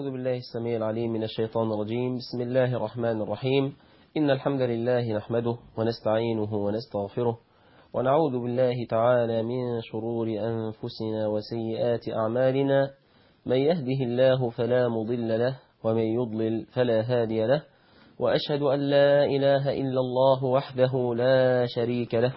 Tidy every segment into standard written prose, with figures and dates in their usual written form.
أعوذ بالله السميع العليم من الشيطان الرجيم. بسم الله الرحمن الرحيم. إن الحمد لله نحمده ونستعينه ونستغفره ونعوذ بالله تعالى من شرور أنفسنا وسيئات أعمالنا. من يهده الله فلا مضل له ومن يضلل فلا هادي له، وأشهد أن لا إله إلا الله وحده لا شريك له،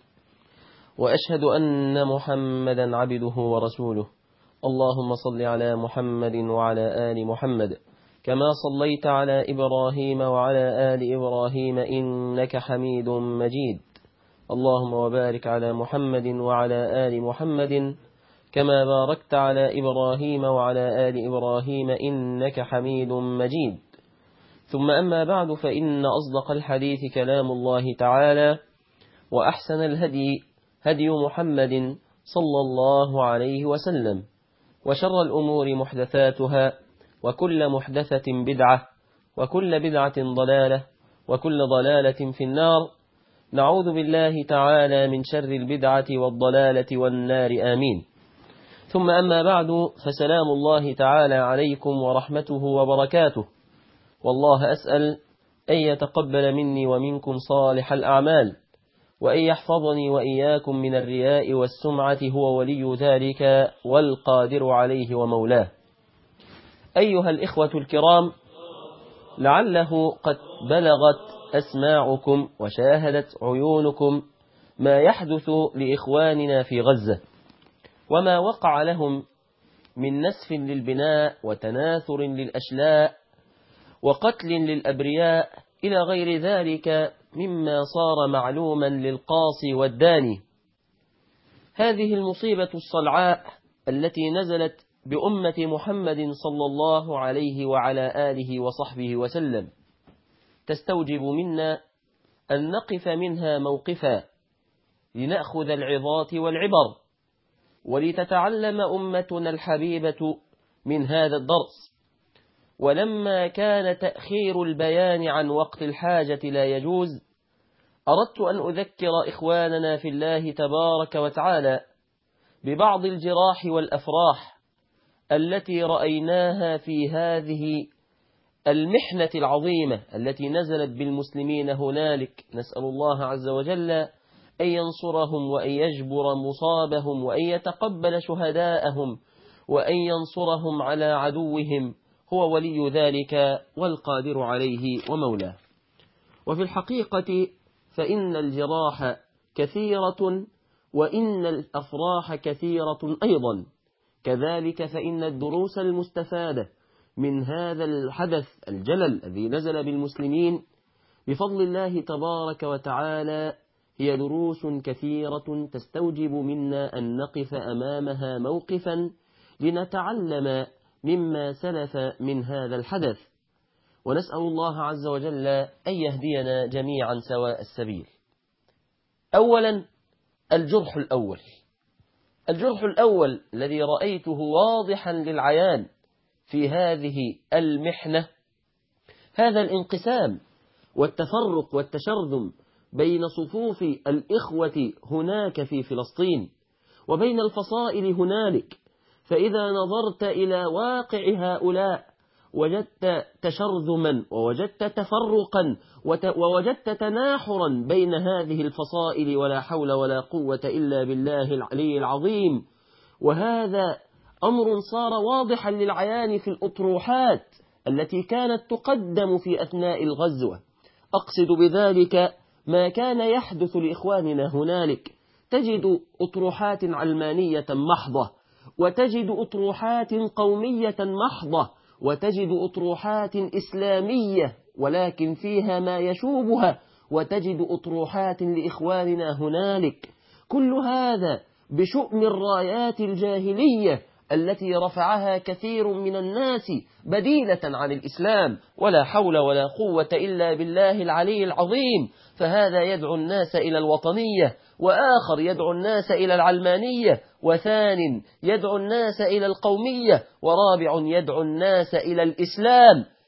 وأشهد أن محمدا عبده ورسوله. اللهم صل على محمد وعلى آل محمد كما صليت على إبراهيم وعلى آل إبراهيم إنك حميد مجيد. اللهم وبارك على محمد وعلى آل محمد كما باركت على إبراهيم وعلى آل إبراهيم إنك حميد مجيد. ثم أما بعد، فإن أصدق الحديث كلام الله تعالى، وأحسن الهدي هدي محمد صلى الله عليه وسلم، وشر الأمور محدثاتها، وكل محدثة بدعة، وكل بدعة ضلالة، وكل ضلالة في النار. نعوذ بالله تعالى من شر البدعة والضلالة والنار، آمين. ثم أما بعد، فسلام الله تعالى عليكم ورحمته وبركاته. والله أسأل أن يتقبل مني ومنكم صالح الأعمال، وأن يحفظني وإياكم من الرياء والسمعة، هو ولي ذلك والقادر عليه ومولاه. أيها الإخوة الكرام، لعله قد بلغت أسماعكم وشاهدت عيونكم ما يحدث لإخواننا في غزة، وما وقع لهم من نسف للبناء وتناثر للأشلاء وقتل للأبرياء إلى غير ذلك مما صار معلوما للقاصي والداني. هذه المصيبة الصلعاء التي نزلت بأمة محمد صلى الله عليه وعلى آله وصحبه وسلم تستوجب منا أن نقف منها موقفا، لنأخذ العظات والعبر، ولتتعلم أمتنا الحبيبة من هذا الدرس. ولما كان تأخير البيان عن وقت الحاجة لا يجوز، أردت أن أذكر إخواننا في الله تبارك وتعالى ببعض الجراح والأفراح التي رأيناها في هذه المحنة العظيمة التي نزلت بالمسلمين هنالك. نسأل الله عز وجل أن ينصرهم وأن يجبر مصابهم وأن يتقبل شهداءهم وأن ينصرهم على عدوهم، هو ولي ذلك والقادر عليه ومولاه. وفي الحقيقة فإن الجراح كثيرة وإن الأفراح كثيرة أيضا. كذلك فإن الدروس المستفادة من هذا الحدث الجلل الذي نزل بالمسلمين بفضل الله تبارك وتعالى هي دروس كثيرة تستوجب منا أن نقف أمامها موقفا لنتعلم مما سلف من هذا الحدث، ونسأل الله عز وجل أن يهدينا جميعا سواء السبيل. أولا، الجرح الأول الذي رأيته واضحا للعيان في هذه المحنة، هذا الانقسام والتفرق والتشرذم بين صفوف الإخوة هناك في فلسطين وبين الفصائل هنالك. فإذا نظرت إلى واقع هؤلاء وجدت تشرذما ووجدت تفرقا ووجدت تناحرا بين هذه الفصائل، ولا حول ولا قوة إلا بالله العلي العظيم. وهذا أمر صار واضحا للعيان في الأطروحات التي كانت تقدم في أثناء الغزوة. أقصد بذلك ما كان يحدث لإخواننا هنالك. تجد أطروحات علمانية محضة، وتجد أطروحات قومية محضة، وتجد أطروحات إسلامية ولكن فيها ما يشوبها، وتجد أطروحات لإخواننا هنالك. كل هذا بشؤم الرايات الجاهلية التي رفعها كثير من الناس بديلة عن الإسلام، ولا حول ولا قوة إلا بالله العلي العظيم. فهذا يدعو الناس إلى الوطنية، وآخر يدعو الناس إلى العلمانية، وثان يدعو الناس إلى القومية، ورابع يدعو الناس إلى الإسلام.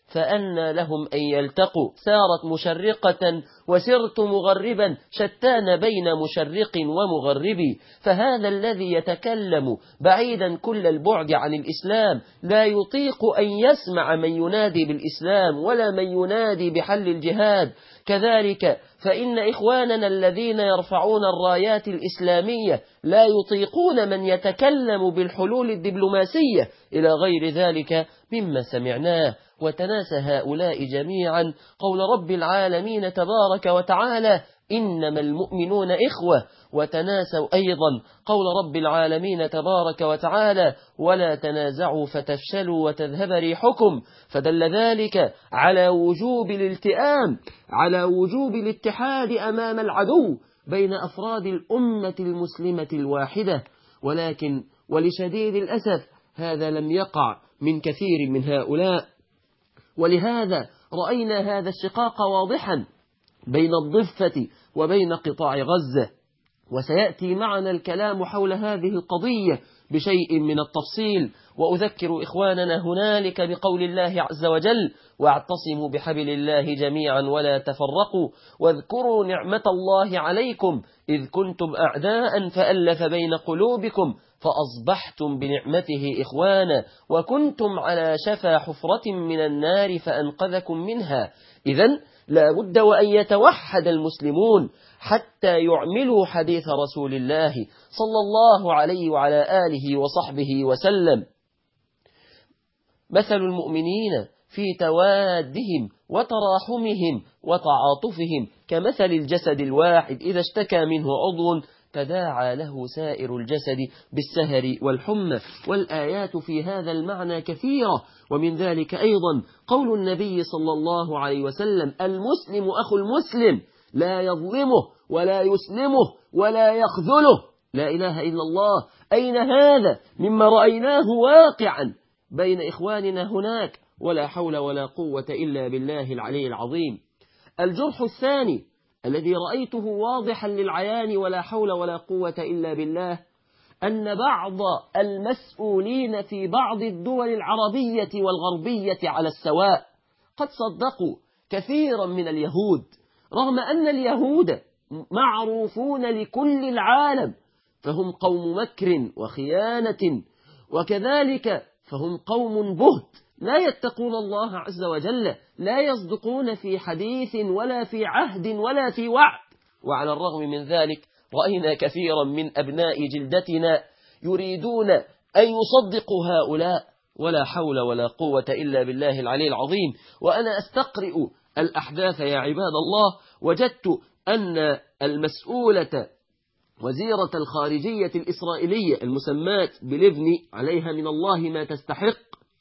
فأنى لهم أن يلتقوا، سارت مشرقة وسرت مغربا، شتان بين مشرق ومغرب. فهذا الذي يتكلم بعيدا كل البعد عن الإسلام لا يطيق أن يسمع من ينادي بالإسلام ولا من ينادي بحل الجهاد. كذلك فإن إخواننا الذين يرفعون الرايات الإسلامية لا يطيقون من يتكلم بالحلول الدبلوماسية إلى غير ذلك مما سمعناه. وتناسى هؤلاء جميعا قول رب العالمين تبارك وتعالى: إنما المؤمنون إخوة. وتناسوا أيضا قول رب العالمين تبارك وتعالى: ولا تنازعوا فتفشلوا وتذهب ريحكم. فدل ذلك على وجوب الالتئام، على وجوب الاتحاد أمام العدو بين أفراد الأمة المسلمة الواحدة. ولكن ولشديد الأسف هذا لم يقع من كثير من هؤلاء، ولهذا رأينا هذا الشقاق واضحا بين الضفة وبين قطاع غزة. وسيأتي معنا الكلام حول هذه القضية بشيء من التفصيل. وأذكر إخواننا هنالك بقول الله عز وجل: واعتصموا بحبل الله جميعا ولا تفرقوا واذكروا نعمة الله عليكم إذ كنتم أعداء فألف بين قلوبكم فأصبحتم بنعمته إخوانا وكنتم على شفا حفرة من النار فأنقذكم منها. إذن لا بد وأن يتوحد المسلمون حتى يعملوا حديث رسول الله صلى الله عليه وعلى آله وصحبه وسلم. مثل المؤمنين في توادهم وتراحمهم وتعاطفهم كمثل الجسد الواحد إذا اشتكى منه عضو تداعى له سائر الجسد بالسهر والحمى. والآيات في هذا المعنى كثيرة، ومن ذلك أيضا قول النبي صلى الله عليه وسلم: المسلم أخو المسلم لا يظلمه ولا يسلمه ولا يخذله. لا إله إلا الله. أين هذا مما رأيناه واقعا بين إخواننا هناك؟ ولا حول ولا قوة إلا بالله العلي العظيم. الجرح الثاني الذي رأيته واضحا للعيان ولا حول ولا قوة إلا بالله، أن بعض المسؤولين في بعض الدول العربية والغربية على السواء قد صدقوا كثيرا من اليهود، رغم أن اليهود معروفون لكل العالم، فهم قوم مكر وخيانة، وكذلك فهم قوم بهت لا يتقون الله عز وجل، لا يصدقون في حديث ولا في عهد ولا في وعد. وعلى الرغم من ذلك رأينا كثيرا من أبناء جلدتنا يريدون أن يصدقوا هؤلاء، ولا حول ولا قوة إلا بالله العلي العظيم. وأنا أستقرئ الأحداث يا عباد الله، وجدت أن المسؤولة وزيرة الخارجية الإسرائيلية المسماة بليفني عليها من الله ما تستحق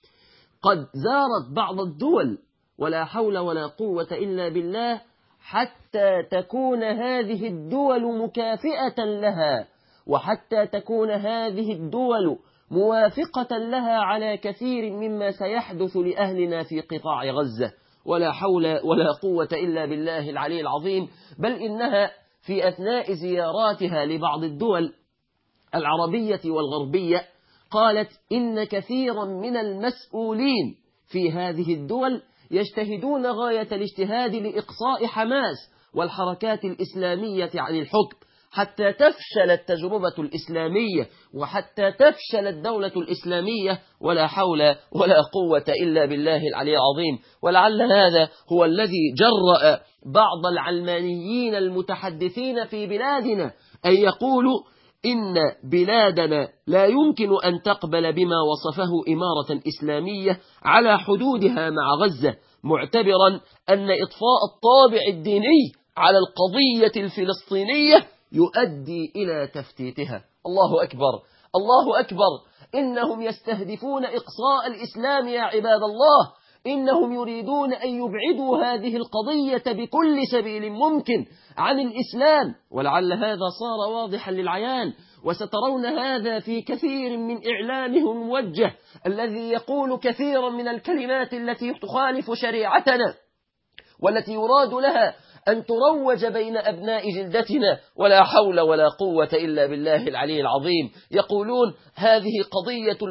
قد زارت بعض الدول، ولا حول ولا قوة إلا بالله، حتى تكون هذه الدول مكافئة لها، وحتى تكون هذه الدول موافقة لها على كثير مما سيحدث لأهلنا في قطاع غزة. ولا حول ولا قوة إلا بالله العلي العظيم. بل إنها في أثناء زياراتها لبعض الدول العربية والغربية قالت إن كثيرا من المسؤولين في هذه الدول يجتهدون غاية الاجتهاد لإقصاء حماس والحركات الإسلامية عن الحكم حتى تفشل التجربة الإسلامية وحتى تفشل الدولة الإسلامية. ولا حول ولا قوة إلا بالله العلي العظيم. ولعل هذا هو الذي جرأ بعض العلمانيين المتحدثين في بلادنا أن يقولوا إن بلادنا لا يمكن أن تقبل بما وصفه إمارة إسلامية على حدودها مع غزة، معتبرا أن إطفاء الطابع الديني على القضية الفلسطينية يؤدي إلى تفتيتها. الله أكبر، الله أكبر. إنهم يستهدفون إقصاء الإسلام يا عباد الله. إنهم يريدون أن يبعدوا هذه القضية بكل سبيل ممكن عن الإسلام، ولعل هذا صار واضحا للعيان، وسترون هذا في كثير من إعلامهم الموجه الذي يقول كثيرا من الكلمات التي تخالف شريعتنا والتي يراد لها أن تروج بين أبناء جلدتنا. ولا حول ولا قوة إلا بالله العلي العظيم. يقولون هذه قضية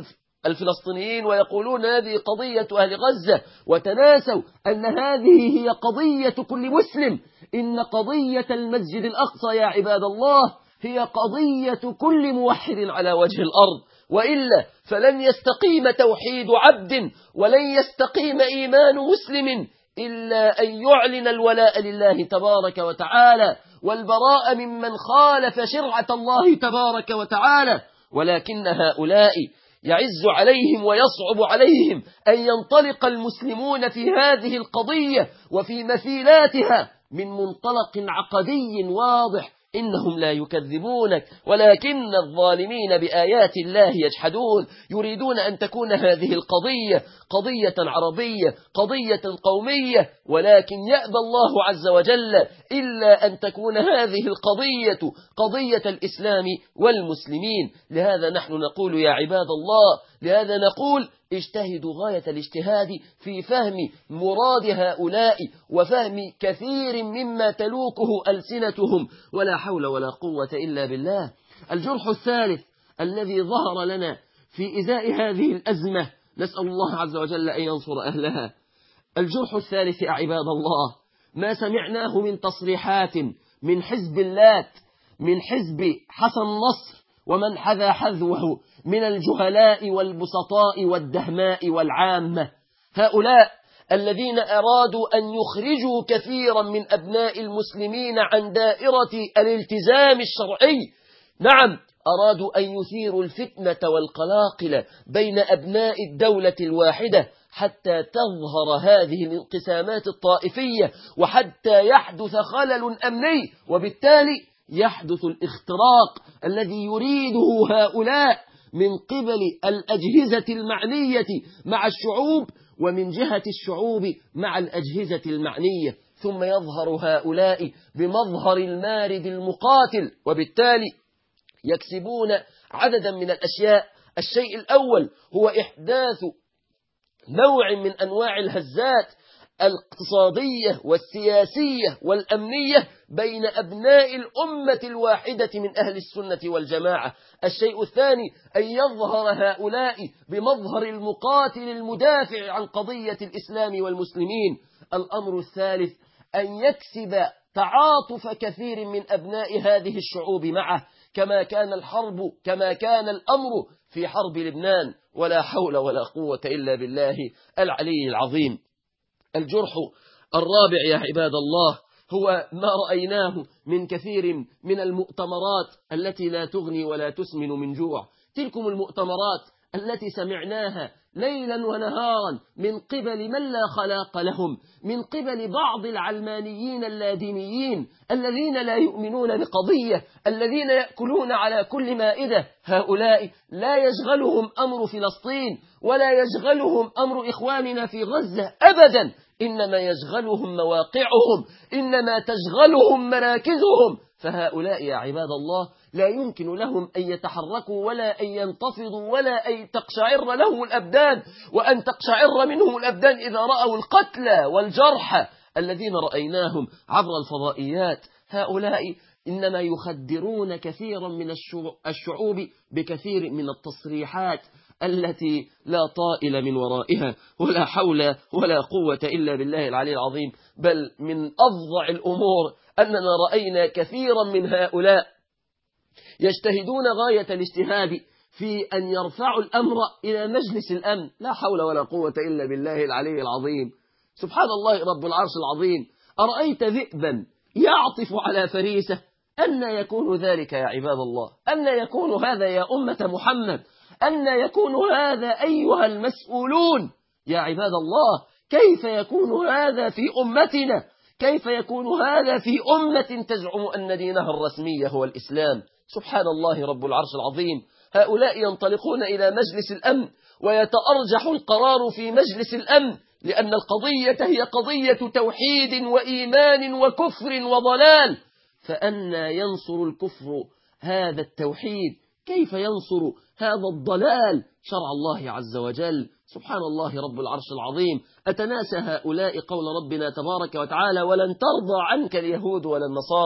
الفلسطينيين ويقولون هذه قضية أهل غزة، وتناسوا أن هذه هي قضية كل مسلم. إن قضية المسجد الأقصى يا عباد الله هي قضية كل موحد على وجه الأرض، وإلا فلن يستقيم توحيد عبد ولن يستقيم إيمان مسلم إلا أن يعلن الولاء لله تبارك وتعالى والبراء ممن خالف شرعة الله تبارك وتعالى. ولكن هؤلاء يعز عليهم ويصعب عليهم أن ينطلق المسلمون في هذه القضية وفي مثيلاتها من منطلق عقدي واضح. إنهم لا يكذبونك، ولكن الظالمين بآيات الله يجحدون. يريدون أن تكون هذه القضية قضية عربية، قضية قومية، ولكن يأبى الله عز وجل إلا أن تكون هذه القضية قضية الإسلام والمسلمين. لهذا نحن نقول يا عباد الله، لهذا نقول اجتهدوا غاية الاجتهاد في فهم مراد هؤلاء وفهم كثير مما تلوكه ألسنتهم، ولا حول ولا قوة إلا بالله. الجرح الثالث الذي ظهر لنا في إزاء هذه الأزمة، نسأل الله عز وجل أن ينصر أهلها. الجرح الثالث يا عباد الله ما سمعناه من تصريحات من حزب اللات، من حزب حسن نصر ومن حذا حذوه من الجهلاء والبسطاء والدهماء والعامة. هؤلاء الذين أرادوا أن يخرجوا كثيرا من أبناء المسلمين عن دائرة الالتزام الشرعي، نعم أرادوا أن يثيروا الفتنة والقلاقل بين أبناء الدولة الواحدة حتى تظهر هذه الانقسامات الطائفية وحتى يحدث خلل أمني، وبالتالي يحدث الاختراق الذي يريده هؤلاء من قبل الأجهزة المعنية مع الشعوب ومن جهة الشعوب مع الأجهزة المعنية، ثم يظهر هؤلاء بمظهر المارد المقاتل، وبالتالي يكسبون عددا من الأشياء. الشيء الأول هو إحداث نوع من أنواع الهزات الاقتصادية والسياسية والأمنية بين أبناء الأمة الواحدة من أهل السنة والجماعة. الشيء الثاني أن يظهر هؤلاء بمظهر المقاتل المدافع عن قضية الإسلام والمسلمين. الأمر الثالث أن يكسب تعاطف كثير من أبناء هذه الشعوب معه، كما كان الأمر في حرب لبنان. ولا حول ولا قوة إلا بالله العلي العظيم. الجرح الرابع يا عباد الله هو ما رأيناه من كثير من المؤتمرات التي لا تغني ولا تسمن من جوع. تلكم المؤتمرات التي سمعناها ليلا ونهارا من قبل من لا خلاق لهم، من قبل بعض العلمانيين اللادينيين الذين لا يؤمنون بقضية، الذين يأكلون على كل مائدة. هؤلاء لا يشغلهم أمر فلسطين ولا يشغلهم أمر إخواننا في غزة أبدا، إنما يشغلهم مواقعهم، إنما تشغلهم مراكزهم. فهؤلاء يا عباد الله لا يمكن لهم أن يتحركوا ولا أن ينتفضوا ولا أن تقشعر لهم الأبدان، وأن تقشعر منهم الأبدان إذا رأوا القتلى والجرحى الذين رأيناهم عبر الفضائيات. هؤلاء إنما يخدرون كثيرا من الشعوب بكثير من التصريحات التي لا طائل من ورائها، ولا حول ولا قوة إلا بالله العلي العظيم. بل من أفظع الأمور أننا رأينا كثيرا من هؤلاء يجتهدون غاية الاجتهاد في أن يرفعوا الأمر إلى مجلس الأمن. لا حول ولا قوة إلا بالله العلي العظيم. سبحان الله رب العرش العظيم. أرأيت ذئبا يعطف على فريسة؟ أن يكون ذلك يا عباد الله؟ أن يكون هذا يا أمة محمد؟ أن يكون هذا أيها المسؤولون يا عباد الله؟ كيف يكون هذا في أمتنا؟ كيف يكون هذا في أمة تزعم أن دينها الرسمي هو الإسلام؟ سبحان الله رب العرش العظيم. هؤلاء ينطلقون إلى مجلس الأمن ويتأرجح القرار في مجلس الأمن، لأن القضية هي قضية توحيد وإيمان وكفر وضلال. فأنا ينصر الكفر هذا التوحيد؟ كيف ينصر هذا الضلال شرع الله عز وجل؟ سبحان الله رب العرش العظيم. أتناسى هؤلاء قول ربنا تبارك وتعالى: ولن ترضى عنك اليهود ولا النصارى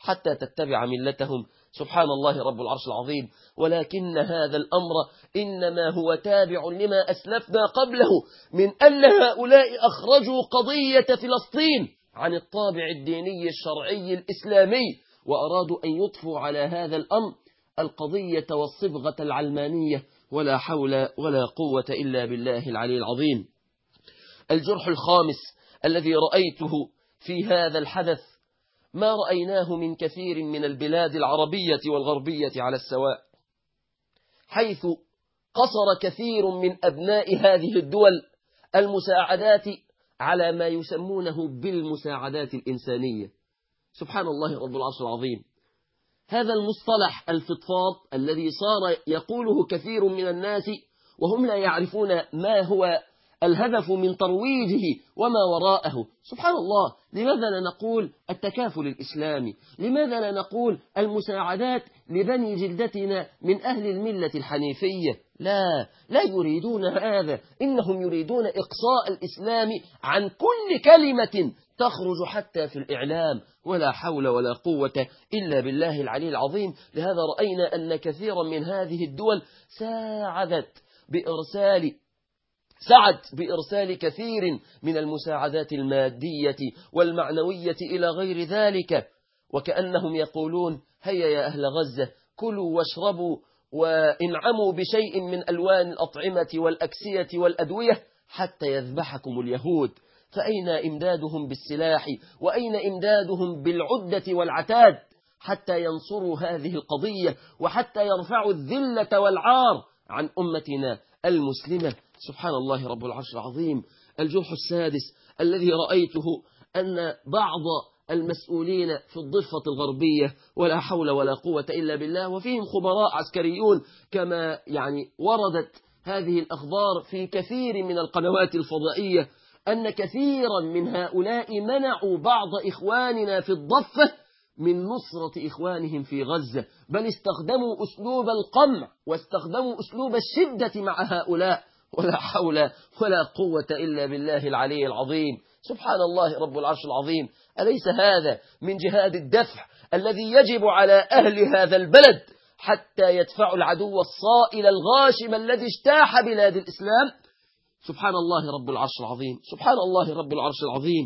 حتى تتبع ملتهم. سبحان الله رب العرش العظيم. ولكن هذا الأمر إنما هو تابع لما أسلفنا قبله من أن هؤلاء أخرجوا قضية فلسطين عن الطابع الديني الشرعي الإسلامي، وأرادوا أن يضفوا على هذا الأمر القضية والصبغة العلمانية. ولا حول ولا قوة إلا بالله العلي العظيم. الجرح الخامس الذي رأيته في هذا الحدث ما رأيناه من كثير من البلاد العربية والغربية على السواء، حيث قصر كثير من أبناء هذه الدول المساعدات على ما يسمونه بالمساعدات الإنسانية. سبحان الله رب العرش العظيم. هذا المصطلح الفضفاض الذي صار يقوله كثير من الناس وهم لا يعرفون ما هو الهدف من ترويجه وما وراءه. سبحان الله، لماذا لا نقول التكافل الإسلامي؟ لماذا لا نقول المساعدات لبني جلدتنا من أهل الملة الحنيفية؟ لا يريدون هذا، إنهم يريدون إقصاء الإسلام عن كل كلمة تخرج حتى في الإعلام. ولا حول ولا قوة إلا بالله العلي العظيم. لهذا رأينا أن كثيرا من هذه الدول سعت بإرسال كثير من المساعدات المادية والمعنوية إلى غير ذلك، وكأنهم يقولون: هيا يا أهل غزة، كلوا واشربوا وانعموا بشيء من ألوان الأطعمة والأكسية والأدوية حتى يذبحكم اليهود. فأين إمدادهم بالسلاح؟ وأين إمدادهم بالعدة والعتاد حتى ينصروا هذه القضية وحتى يرفعوا الذلة والعار عن أمتنا المسلمة؟ سبحان الله رب العرش العظيم. الجرح السادس الذي رأيته أن بعض المسؤولين في الضفة الغربية، ولا حول ولا قوة إلا بالله، وفيهم خبراء عسكريون كما وردت هذه الأخبار في كثير من القنوات الفضائية، أن كثيرا من هؤلاء منعوا بعض إخواننا في الضفة من نصرة إخوانهم في غزة، بل استخدموا أسلوب القمع واستخدموا أسلوب الشدة مع هؤلاء. ولا حول ولا قوة إلا بالله العلي العظيم. سبحان الله رب العرش العظيم. أليس هذا من جهاد الدفع الذي يجب على أهل هذا البلد حتى يدفعوا العدو الصائل الغاشم الذي اجتاح بلاد الإسلام؟ سبحان الله رب العرش العظيم. سبحان الله رب العرش العظيم.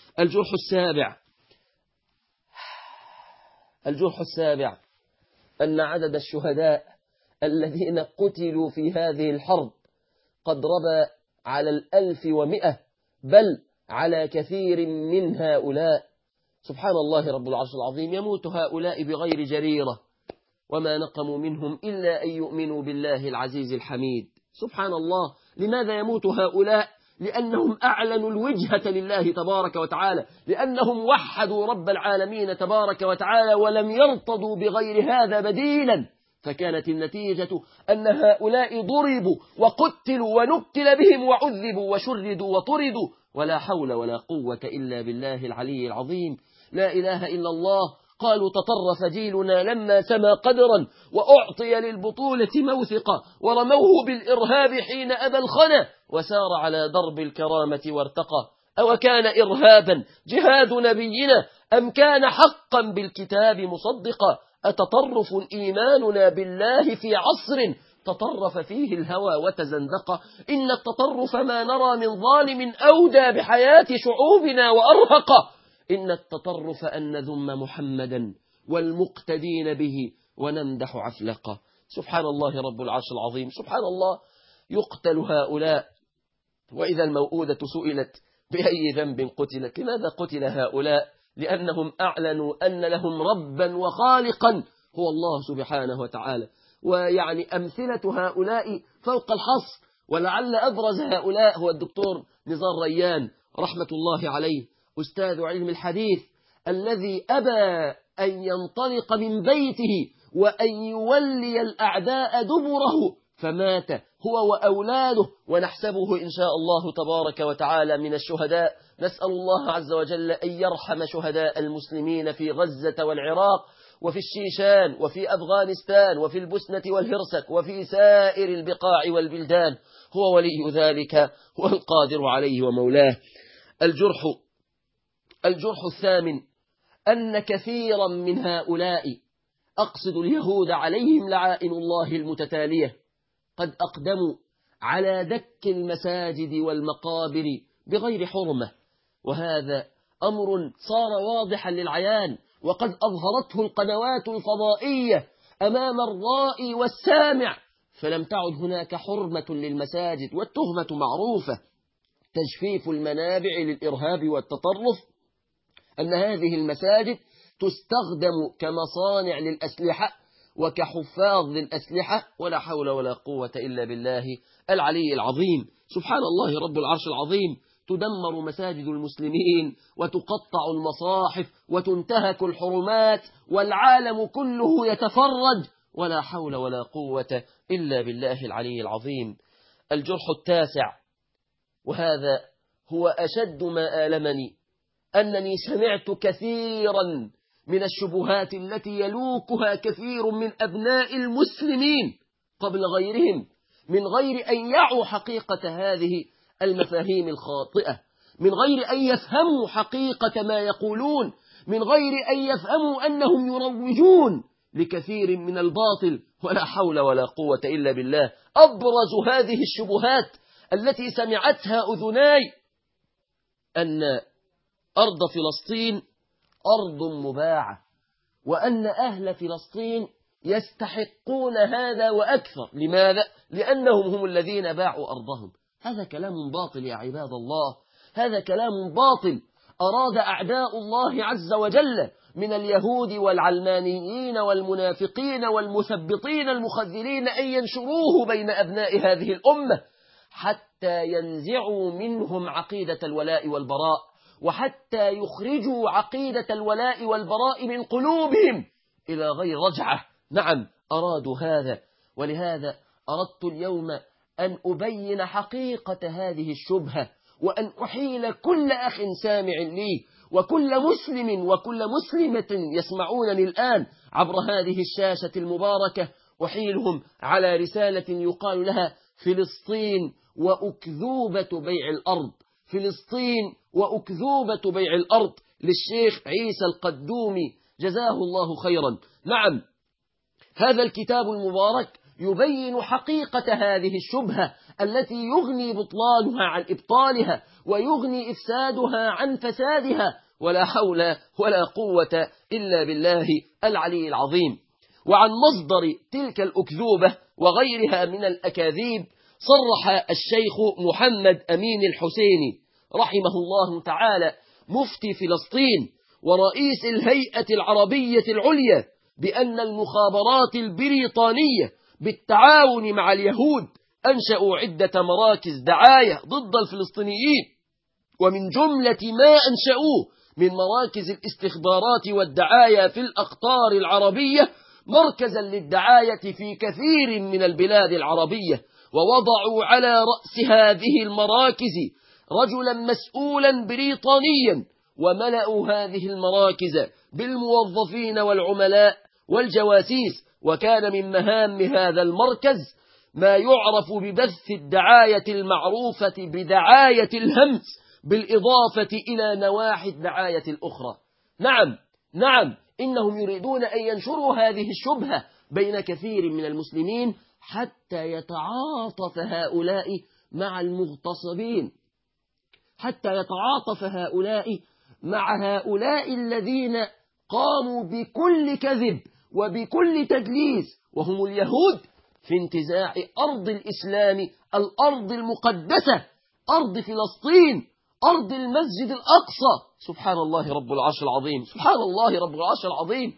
الجرح السابع أن عدد الشهداء الذين قتلوا في هذه الحرب قد ربى على 1100، بل على كثير من هؤلاء. سبحان الله رب العرش العظيم. يموت هؤلاء بغير جريرة، وما نقموا منهم إلا أن يؤمنوا بالله العزيز الحميد. سبحان الله. لماذا يموت هؤلاء؟ لأنهم أعلنوا الوجهة لله تبارك وتعالى، لأنهم وحدوا رب العالمين تبارك وتعالى ولم يرتضوا بغير هذا بديلا. فكانت النتيجة أن هؤلاء ضربوا وقتلوا ونكل بهم وعذبوا وشردوا وطردوا. ولا حول ولا قوة إلا بالله العلي العظيم. لا إله إلا الله. قالوا: تطرف جيلنا لما سما قدرا وأعطي للبطولة موثقا، ورموه بالإرهاب حين أبى الخنا، وسار على درب الكرامة وارتقى. أو كان إرهابا جهاد نبينا أم كان حقا بالكتاب مصدقا؟ أتطرف إيماننا بالله في عصر تطرف فيه الهوى وتزندق؟ إن التطرف ما نرى من ظالم أودى بحياة شعوبنا وأرهق. إن التطرف أن نذم محمدا والمقتدين به ونمدح عفلقه. سبحان الله رب العرش العظيم. سبحان الله. يقتل هؤلاء، وإذا الموءودة سئلت بأي ذنب قتلت. لماذا قتل هؤلاء؟ لأنهم أعلنوا أن لهم ربا وخالقا هو الله سبحانه وتعالى. أمثلة هؤلاء فوق الحصر، ولعل أبرز هؤلاء هو الدكتور نزار ريان رحمة الله عليه، أستاذ علم الحديث، الذي أبى أن ينطلق من بيته وأن يولي الأعداء دبره، فمات هو وأولاده، ونحسبه إن شاء الله تبارك وتعالى من الشهداء. نسأل الله عز وجل أن يرحم شهداء المسلمين في غزة والعراق وفي الشيشان وفي أفغانستان وفي البوسنة والهرسك وفي سائر البقاع والبلدان. هو ولي ذلك والقادر عليه ومولاه. الجرح الثامن أن كثيرا من هؤلاء، أقصد اليهود عليهم لعائن الله المتتالية، قد أقدموا على دك المساجد والمقابر بغير حرمة، وهذا أمر صار واضحا للعيان، وقد أظهرته القنوات الفضائية أمام الرائي والسامع، فلم تعد هناك حرمة للمساجد، والتهمة معروفة: تجفيف المنابع للإرهاب والتطرف، أن هذه المساجد تستخدم كمصانع للأسلحة وكحفاظ للأسلحة، ولا حول ولا قوة إلا بالله العلي العظيم. سبحان الله رب العرش العظيم، تدمر مساجد المسلمين وتقطع المصاحف وتنتهك الحرمات والعالم كله يتفرج، ولا حول ولا قوة إلا بالله العلي العظيم. الجرح التاسع، وهذا هو أشد ما آلمني، أنني سمعت كثيرا من الشبهات التي يلوكها كثير من أبناء المسلمين قبل غيرهم، من غير أن يعوا حقيقة هذه المفاهيم الخاطئة، من غير أن يفهموا حقيقة ما يقولون، من غير أن يفهموا أنهم يروجون لكثير من الباطل، ولا حول ولا قوة إلا بالله. أبرز هذه الشبهات التي سمعتها أذناي أن أرض فلسطين أرض مباعة، وأن أهل فلسطين يستحقون هذا وأكثر. لماذا؟ لأنهم هم الذين باعوا أرضهم. هذا كلام باطل يا عباد الله، هذا كلام باطل. أراد أعداء الله عز وجل من اليهود والعلمانيين والمنافقين والمثبطين المخذلين أن ينشروه بين أبناء هذه الأمة، حتى ينزعوا منهم عقيدة الولاء والبراء، وحتى يخرجوا عقيدة الولاء والبراء من قلوبهم إلى غير رجعة. نعم، أرادوا هذا، ولهذا أردت اليوم أن أبين حقيقة هذه الشبهة، وأن أحيل كل أخ سامع لي وكل مسلم وكل مسلمة يسمعونني الآن عبر هذه الشاشة المباركة، أحيلهم على رسالة يقال لها فلسطين وأكذوبة بيع الأرض. فلسطين وأكذوبة بيع الأرض للشيخ عيسى القدومي جزاه الله خيرا. نعم، هذا الكتاب المبارك يبين حقيقة هذه الشبهة التي يغني بطلانها عن إبطالها ويغني إفسادها عن فسادها، ولا حول ولا قوة إلا بالله العلي العظيم. وعن مصدر تلك الأكذوبة وغيرها من الأكاذيب صرح الشيخ محمد أمين الحسيني رحمه الله تعالى مفتي فلسطين ورئيس الهيئة العربية العليا بأن المخابرات البريطانية بالتعاون مع اليهود أنشأوا عدة مراكز دعاية ضد الفلسطينيين، ومن جملة ما أنشأوه من مراكز الاستخبارات والدعاية في الأقطار العربية مركزا للدعاية في كثير من البلاد العربية، ووضعوا على رأس هذه المراكز رجلا مسؤولا بريطانيا، وملأوا هذه المراكز بالموظفين والعملاء والجواسيس. وكان من مهام هذا المركز ما يعرف ببث الدعاية المعروفة بدعاية الهمس، بالإضافة إلى نواحي الدعاية الأخرى. نعم، إنهم يريدون أن ينشروا هذه الشبهة بين كثير من المسلمين حتى يتعاطف هؤلاء مع المغتصبين، حتى يتعاطف هؤلاء مع هؤلاء الذين قاموا بكل كذب وبكل تدليس، وهم اليهود، في انتزاع أرض الإسلام، الأرض المقدسة، أرض فلسطين، أرض المسجد الأقصى. سبحان الله رب العرش العظيم، سبحان الله رب العرش العظيم.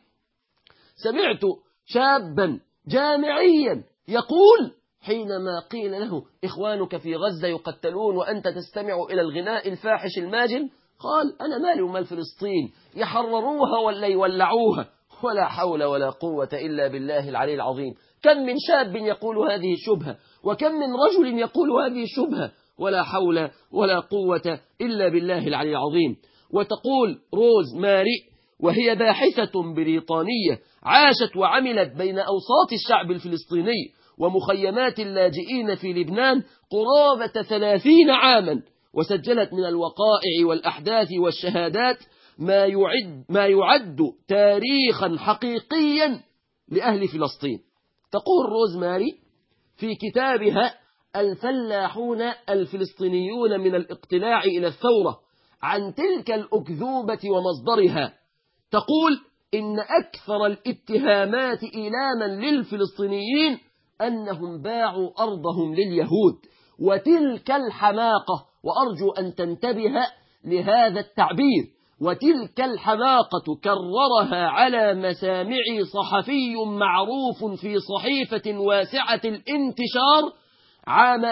سمعت شابا جامعيا يقول حينما قيل له إخوانك في غزة يقتلون وأنت تستمع إلى الغناء الفاحش الماجن، قال أنا مالي ومال فلسطين، يحرروها ولا يولعوها، ولا حول ولا قوة إلا بالله العلي العظيم. كم من شاب يقول هذه الشبهة، وكم من رجل يقول هذه الشبهة، ولا حول ولا قوة إلا بالله العلي العظيم. وتقول روز ماري، وهي باحثة بريطانية عاشت وعملت بين أوساط الشعب الفلسطيني ومخيمات اللاجئين في لبنان قرابة 30 عاما، وسجلت من الوقائع والأحداث والشهادات ما يعد تاريخا حقيقيا لأهل فلسطين. تقول روزماري في كتابها الفلاحون الفلسطينيون من الاقتلاع إلى الثورة عن تلك الأكذوبة ومصدرها، تقول إن أكثر الاتهامات إيلاما للفلسطينيين أنهم باعوا أرضهم لليهود، وتلك الحماقة، وأرجو أن تنتبه لهذا التعبير، وتلك الحماقة كررها على مسامع صحفي معروف في صحيفة واسعة الانتشار عام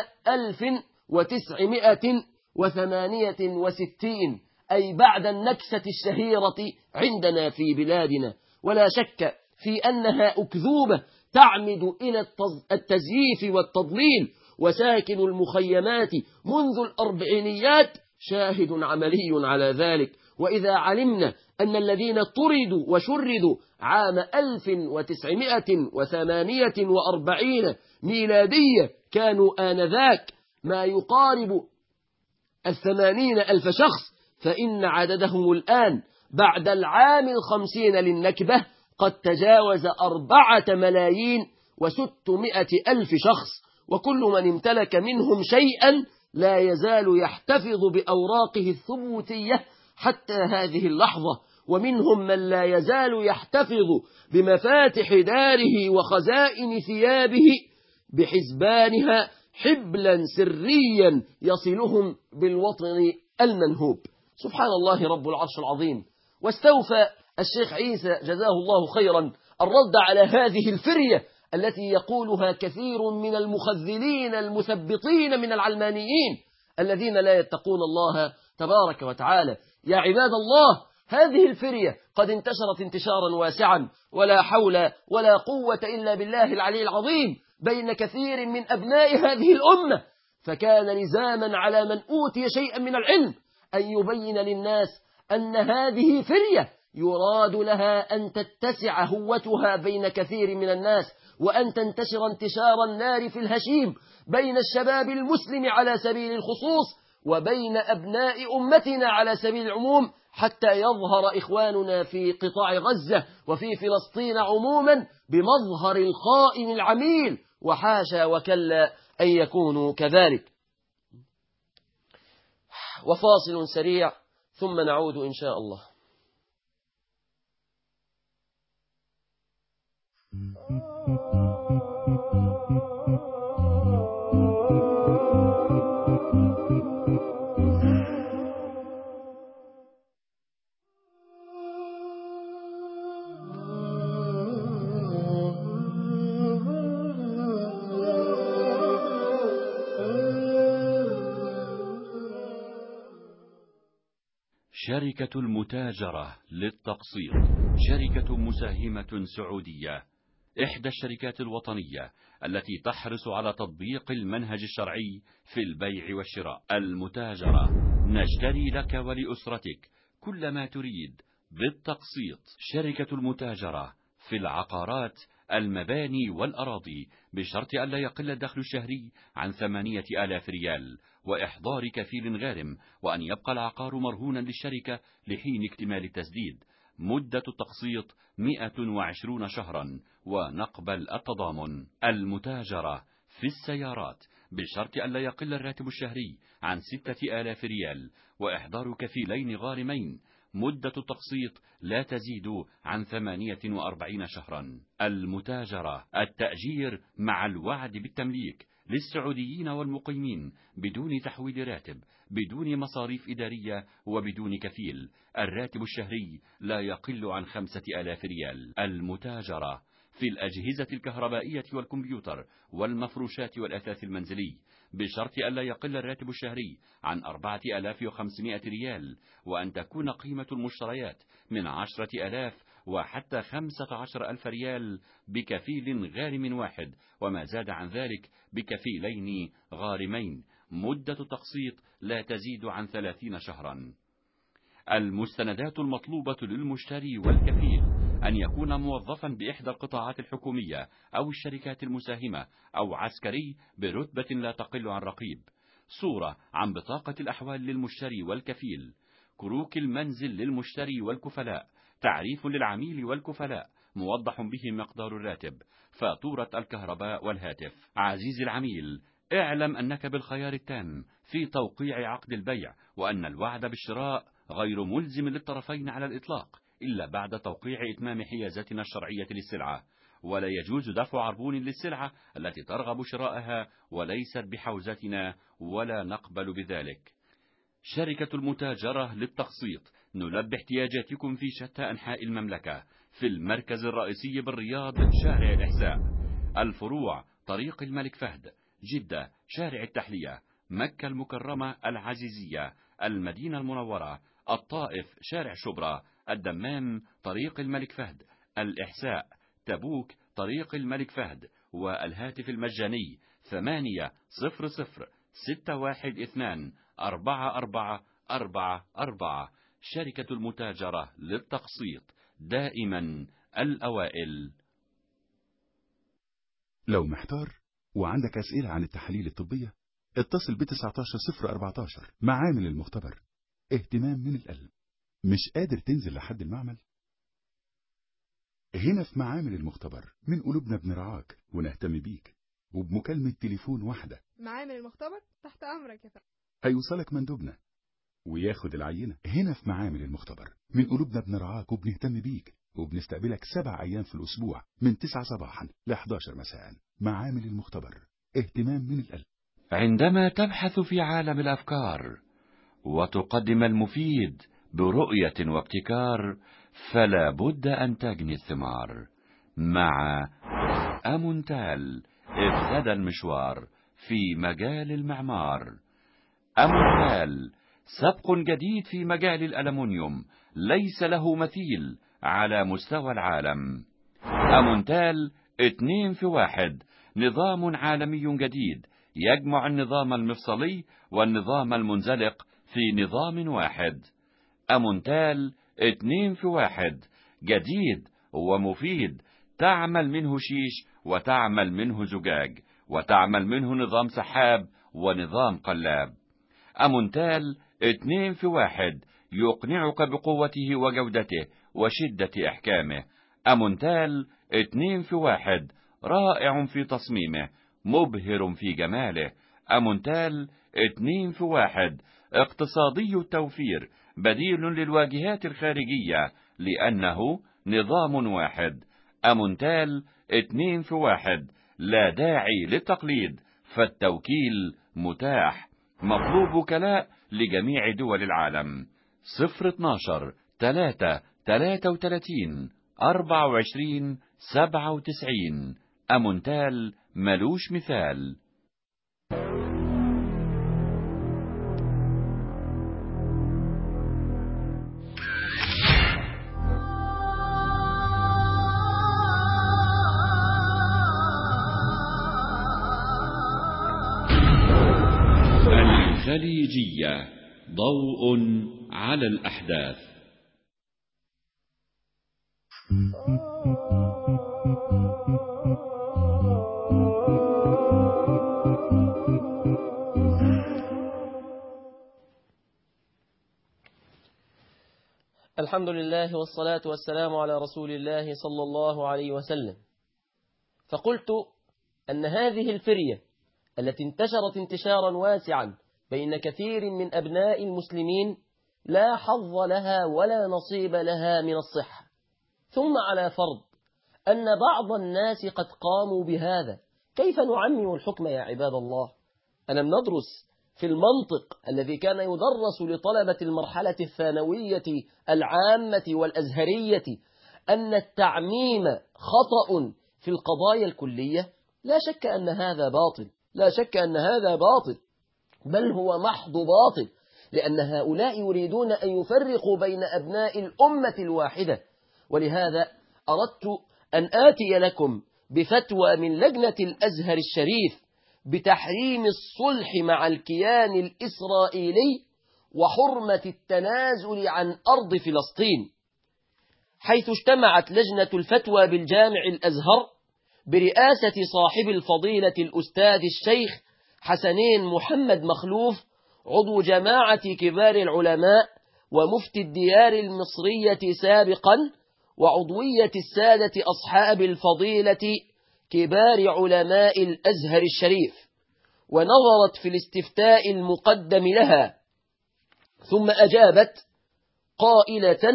1968، أي بعد النكسة الشهيرة عندنا في بلادنا. ولا شك في أنها أكذوبة تعمد إلى التزييف والتضليل، وساكن المخيمات منذ الأربعينيات شاهد عملي على ذلك. وإذا علمنا أن الذين طردوا وشردوا عام 1948 ميلادية كانوا آنذاك ما يقارب 80,000 شخص، فإن عددهم الآن بعد العام 50 للنكبة قد تجاوز 4,600,000 شخص، وكل من امتلك منهم شيئا لا يزال يحتفظ بأوراقه الثبوتية حتى هذه اللحظة، ومنهم من لا يزال يحتفظ بمفاتح داره وخزائن ثيابه بحسبانها حبلا سريا يصلهم بالوطن المنهوب. سبحان الله رب العرش العظيم. واستوفى الشيخ عيسى جزاه الله خيرا الرد على هذه الفرية التي يقولها كثير من المخذلين المثبطين من العلمانيين الذين لا يتقون الله تبارك وتعالى. يا عباد الله، هذه الفرية قد انتشرت انتشارا واسعا، ولا حول ولا قوة إلا بالله العلي العظيم، بين كثير من أبناء هذه الأمة، فكان لزاما على من أوتي شيئا من العلم أن يبين للناس أن هذه فرية يراد لها أن تتسع هوتها بين كثير من الناس، وأن تنتشر انتشار النار في الهشيم بين الشباب المسلم على سبيل الخصوص، وبين أبناء أمتنا على سبيل العموم، حتى يظهر إخواننا في قطاع غزة وفي فلسطين عموما بمظهر الخائن العميل، وحاشا وكلا أن يكونوا كذلك. وفاصل سريع ثم نعود إن شاء الله. شركة المتاجرة للتقسيط، شركة مساهمة سعودية، إحدى الشركات الوطنية التي تحرص على تطبيق المنهج الشرعي في البيع والشراء. المتاجرة، نشتري لك ولأسرتك كل ما تريد بالتقسيط. شركة المتاجرة في العقارات، المباني والأراضي، بشرط ألا يقل الدخل الشهري عن 8,000 ريال، وإحضار كفيل غارم، وأن يبقى العقار مرهونا للشركة لحين اكتمال التسديد. مدة التقسيط 120 شهرا، ونقبل التضامن. المتاجرة في السيارات، بشرط ألا يقل الراتب الشهري عن 6,000 ريال، وإحضار كفيلين غارمين. مدة التقسيط لا تزيد عن 48 شهرا. المتاجرة، التأجير مع الوعد بالتمليك للسعوديين والمقيمين، بدون تحويل راتب، بدون مصاريف إدارية، وبدون كفيل. الراتب الشهري لا يقل عن 5,000 ريال. المتاجرة في الأجهزة الكهربائية والكمبيوتر والمفروشات والأثاث المنزلي، بشرط ألا يقل الراتب الشهري عن 4,500 ريال، وأن تكون قيمة المشتريات من 10,000 وحتى 15,000 ريال بكفيل غارم واحد، وما زاد عن ذلك بكفيلين غارمين. مدة التقسيط لا تزيد عن 30 شهرا. المستندات المطلوبة للمشتري والكفيل: أن يكون موظفا بإحدى القطاعات الحكومية أو الشركات المساهمة، أو عسكري برتبة لا تقل عن رقيب. صورة عن بطاقة الأحوال للمشتري والكفيل. كروك المنزل للمشتري والكفلاء، تعريف للعميل والكفلاء، موضح به مقدار الراتب، فاتورة الكهرباء والهاتف. عزيزي العميل، اعلم أنك بالخيار التام في توقيع عقد البيع، وأن الوعد بالشراء غير ملزم للطرفين على الإطلاق إلا بعد توقيع إتمام حيازتنا الشرعية للسلعة، ولا يجوز دفع عربون للسلعة التي ترغب شراءها وليست بحوزتنا، ولا نقبل بذلك. شركة المتاجرة للتقسيط نلبي احتياجاتكم في شتى أنحاء المملكة، في المركز الرئيسي بالرياض شارع الإحساء، الفروع طريق الملك فهد، جدة شارع التحلية، مكة المكرمة العزيزية، المدينة المنورة، الطائف شارع شبرا، الدمام طريق الملك فهد، الإحساء، تبوك طريق الملك فهد. والهاتف المجاني 800-612-4444. شركة المتاجرة للتقسيط، دائما الأوائل. لو محتار وعندك أسئلة عن التحاليل الطبية، اتصل ب19014 معامل المختبر. اهتمام من القلب. مش قادر تنزل لحد المعمل؟ هنا في معامل المختبر من قلوبنا بنرعاك ونهتم بيك، وبمكالمة تليفون واحدة. معامل المختبر تحت أمرك يا فندم. هيوصلك مندوبنا وياخد العينة. هنا في معامل المختبر من قلوبنا بنرعاك وبنهتم بيك، وبنستقبلك 7 أيام في الأسبوع من 9 صباحا ل11 مساء. معامل المختبر، اهتمام من القلب. عندما تبحث في عالم الأفكار وتقدم المفيد برؤية وابتكار، فلا بد أن تجني الثمار. مع أمونتال ابتدى المشوار في مجال المعمار. أمونتال سبق جديد في مجال الألمنيوم ليس له مثيل على مستوى العالم. أمونتال 2 في 1، نظام عالمي جديد يجمع النظام المفصلي والنظام المنزلق في نظام واحد. أمونتال 2 في 1 جديد ومفيد، تعمل منه شيش وتعمل منه زجاج وتعمل منه نظام سحاب ونظام قلاب. أمونتال 2 في 1 يقنعك بقوته وجودته وشدة إحكامه. أمونتال 2 في 1 رائع في تصميمه، مبهر في جماله. أمونتال 2 في 1 اقتصادي التوفير، بديل للواجهات الخارجية لأنه نظام واحد. أمونتال 2 في 1 لا داعي للتقليد، فالتوكيل متاح. مطلوب وكلاء لجميع دول العالم. 012-333-24-97. أمونتال ملوش مثال. الخليجية، ضوء على الأحداث. الحمد لله والصلاة والسلام على رسول الله صلى الله عليه وسلم. فقلت أن هذه الفرية التي انتشرت انتشارا واسعا بين كثير من أبناء المسلمين لا حظ لها ولا نصيب لها من الصحة، ثم على فرض أن بعض الناس قد قاموا بهذا، كيف نعمم الحكم يا عباد الله؟ ألم ندرس في المنطق الذي كان يدرس لطلبة المرحلة الثانوية العامة والأزهرية أن التعميم خطأ في القضايا الكلية؟ لا شك أن هذا باطل، لا شك أن هذا باطل، بل هو محض باطل، لأن هؤلاء يريدون أن يفرقوا بين أبناء الأمة الواحدة. ولهذا أردت أن آتي لكم بفتوى من لجنة الأزهر الشريف بتحريم الصلح مع الكيان الإسرائيلي وحرمة التنازل عن أرض فلسطين، حيث اجتمعت لجنة الفتوى بالجامع الأزهر برئاسة صاحب الفضيلة الأستاذ الشيخ حسنين محمد مخلوف، عضو جماعة كبار العلماء ومفتي الديار المصرية سابقا، وعضوية السادة أصحاب الفضيلة كبار علماء الأزهر الشريف، ونظرت في الاستفتاء المقدم لها، ثم أجابت قائلة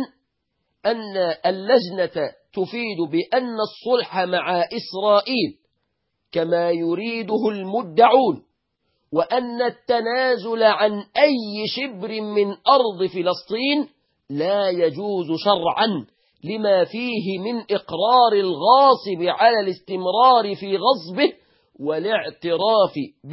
أن اللجنة تفيد بأن الصلح مع إسرائيل كما يريده المدعون، وأن التنازل عن أي شبر من أرض فلسطين لا يجوز شرعا، لما فيه من إقرار الغاصب على الاستمرار في غصبه والاعتراف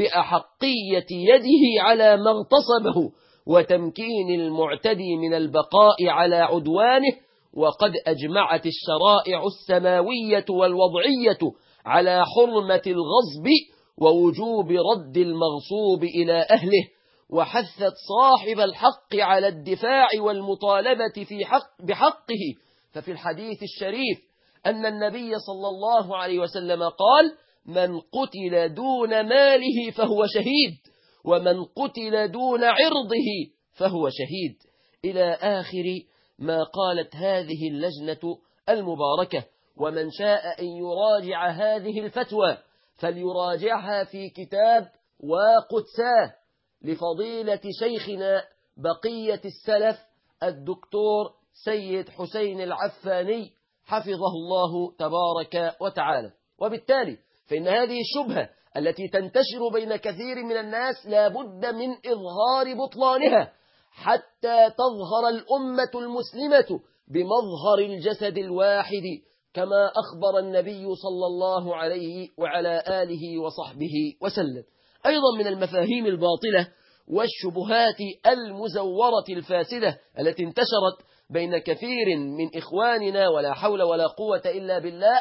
بأحقية يده على ما اغتصبه، وتمكين المعتدي من البقاء على عدوانه. وقد أجمعت الشرائع السماوية والوضعية على حرمة الغصب ووجوب رد المغصوب إلى أهله، وحثت صاحب الحق على الدفاع والمطالبة بحقه. ففي الحديث الشريف أن النبي صلى الله عليه وسلم قال: من قتل دون ماله فهو شهيد، ومن قتل دون عرضه فهو شهيد، إلى آخر ما قالت هذه اللجنة المباركة. ومن شاء أن يراجع هذه الفتوى فليراجعها في كتاب وقدساه لفضيلة شيخنا بقية السلف الدكتور سيد حسين العفاني حفظه الله تبارك وتعالى. وبالتالي فإن هذه الشبهة التي تنتشر بين كثير من الناس لا بد من إظهار بطلانها حتى تظهر الأمة المسلمة بمظهر الجسد الواحد، كما أخبر النبي صلى الله عليه وعلى آله وصحبه وسلم. أيضا من المفاهيم الباطلة والشبهات المزورة الفاسدة التي انتشرت بين كثير من إخواننا ولا حول ولا قوة إلا بالله،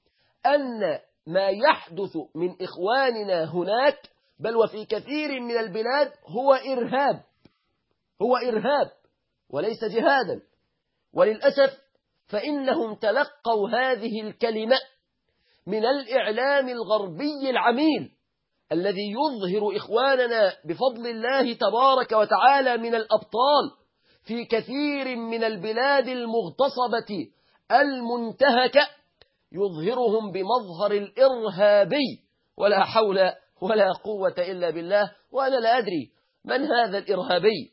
أن ما يحدث من إخواننا هناك بل وفي كثير من البلاد هو إرهاب وليس جهادا. وللأسف فإنهم تلقوا هذه الكلمة من الإعلام الغربي العميل الذي يظهر إخواننا بفضل الله تبارك وتعالى من الأبطال في كثير من البلاد المغتصبة المنتهكة، يظهرهم بمظهر الإرهابي ولا حول ولا قوة إلا بالله. وأنا لا أدري من هذا الإرهابي.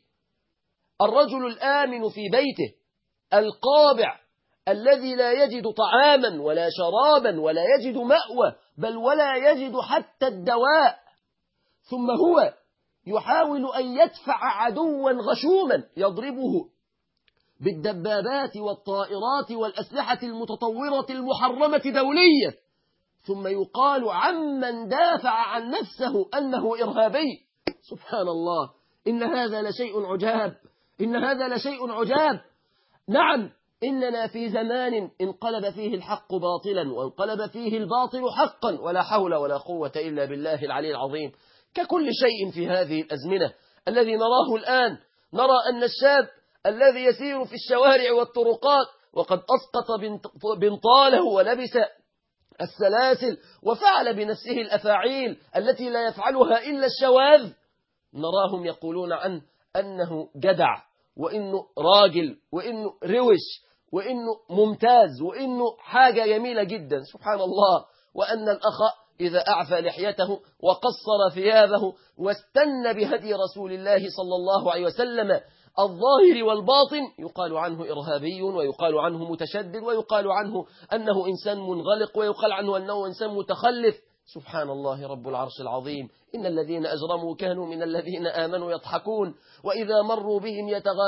الرجل الآمن في بيته القابع الذي لا يجد طعاما ولا شرابا ولا يجد مأوى بل ولا يجد حتى الدواء، ثم هو يحاول أن يدفع عدوا غشوما يضربه بالدبابات والطائرات والأسلحة المتطورة المحرمة دوليا، ثم يقال عمن دافع عن نفسه أنه إرهابي. سبحان الله، إن هذا لشيء عجاب، إن هذا لشيء عجاب. نعم، إننا في زمان انقلب فيه الحق باطلا وانقلب فيه الباطل حقا، ولا حول ولا قوة إلا بالله العلي العظيم. ككل شيء في هذه الأزمنة الذي نراه الآن، نرى أن الشاب الذي يسير في الشوارع والطرقات وقد أسقط بنطاله ولبس السلاسل وفعل بنفسه الأفاعيل التي لا يفعلها إلا الشواذ، نراهم يقولون عنه أنه جدع، وإنه راجل، وإنه روش، وإنه ممتاز، وإنه حاجة جميلة جدا. سبحان الله. وأن الأخ إذا أعفى لحيته وقصر ثيابه واستنى بهدي رسول الله صلى الله عليه وسلم الظاهر والباطن يقال عنه إرهابي، ويقال عنه متشدد، ويقال عنه أنه إنسان منغلق، ويقال عنه أنه إنسان متخلف. سبحان الله رب العرش العظيم. إن الذين أجرموا كانوا من الذين آمنوا يضحكون، وإذا مروا بهم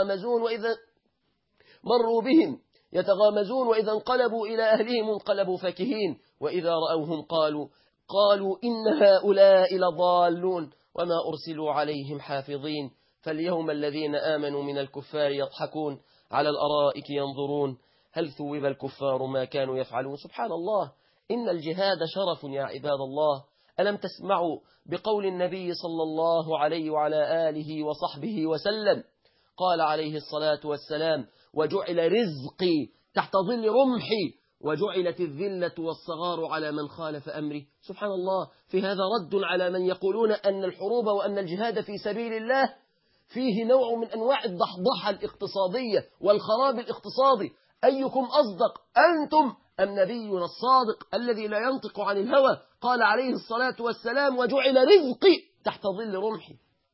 يتغامزون وإذا انقلبوا إلى أهلهم انقلبوا فكهين، وإذا رأوهم قالوا إن هؤلاء لضالون وما أرسلوا عليهم حافظين. فاليوم الذين آمنوا من الكفار يضحكون على الأرائك ينظرون هل ثوب الكفار ما كانوا يفعلون. سبحان الله. إن الجهاد شرف يا عباد الله. ألم تسمعوا بقول النبي صلى الله عليه وعلى آله وصحبه وسلم؟ قال عليه الصلاة والسلام: وجعل رزقي تحت ظل رمحي وجعلت الذلة والصغار على من خالف أمري. سبحان الله. في هذا رد على من يقولون أن الحروب وأن الجهاد في سبيل الله فيه نوع من أنواع الضحضحة الاقتصادية والخراب الاقتصادي. أيكم أصدق، أنتم أم نبينا الصادق الذي لا ينطق عن الهوى؟ قال عليه الصلاة والسلام: وجعل رزقي تحت ظل رمحي.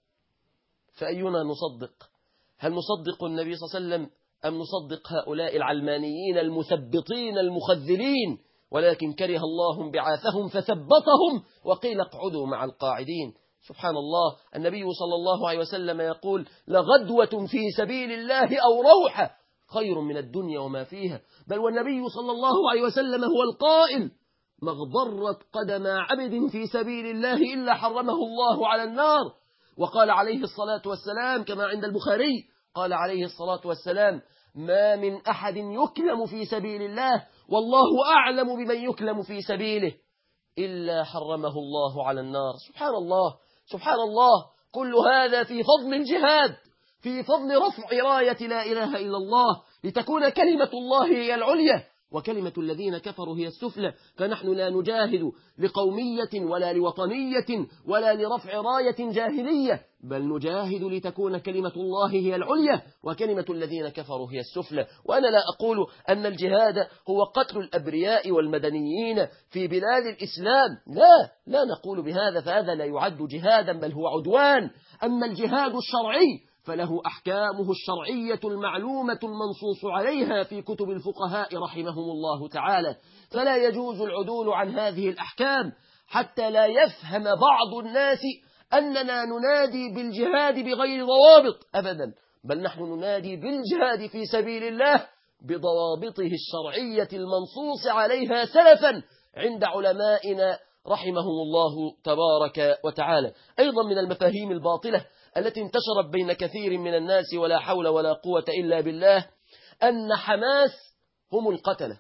فأينا نصدق؟ هل نصدق النبي صلى الله عليه وسلم أم نصدق هؤلاء العلمانيين المثبطين المخذلين؟ ولكن كره الله انبعاثهم فثبطهم وقيل اقعدوا مع القاعدين. سبحان الله، النبي صلى الله عليه وسلم يقول: لغدوة في سبيل الله أو روحة خير من الدنيا وما فيها. بل والنبي صلى الله عليه وسلم هو القائل: ما اغبرت قدم عبد في سبيل الله إلا حرمه الله على النار. وقال عليه الصلاة والسلام كما عند البخاري، قال عليه الصلاة والسلام: ما من أحد يكلم في سبيل الله والله أعلم بمن يكلم في سبيله إلا حرمه الله على النار. سبحان الله، سبحان الله، كل هذا في فضل الجهاد، في فضل رفع راية لا إله إلا الله لتكون كلمة الله هي العليا وكلمة الذين كفروا هي السفلى. فنحن لا نجاهد لقومية ولا لوطنية ولا لرفع راية جاهلية، بل نجاهد لتكون كلمة الله هي العليا وكلمة الذين كفروا هي السفلى. وأنا لا أقول أن الجهاد هو قتل الأبرياء والمدنيين في بلاد الإسلام، لا نقول بهذا، فهذا لا يعد جهادا بل هو عدوان. أما الجهاد الشرعي فله أحكامه الشرعية المعلومة المنصوص عليها في كتب الفقهاء رحمهم الله تعالى، فلا يجوز العدول عن هذه الأحكام حتى لا يفهم بعض الناس أننا ننادي بالجهاد بغير ضوابط أبدا، بل نحن ننادي بالجهاد في سبيل الله بضوابطه الشرعية المنصوص عليها سلفا عند علمائنا رحمهم الله تبارك وتعالى. أيضا من المفاهيم الباطلة التي انتشرت بين كثير من الناس ولا حول ولا قوة إلا بالله أن حماس هم القتلة.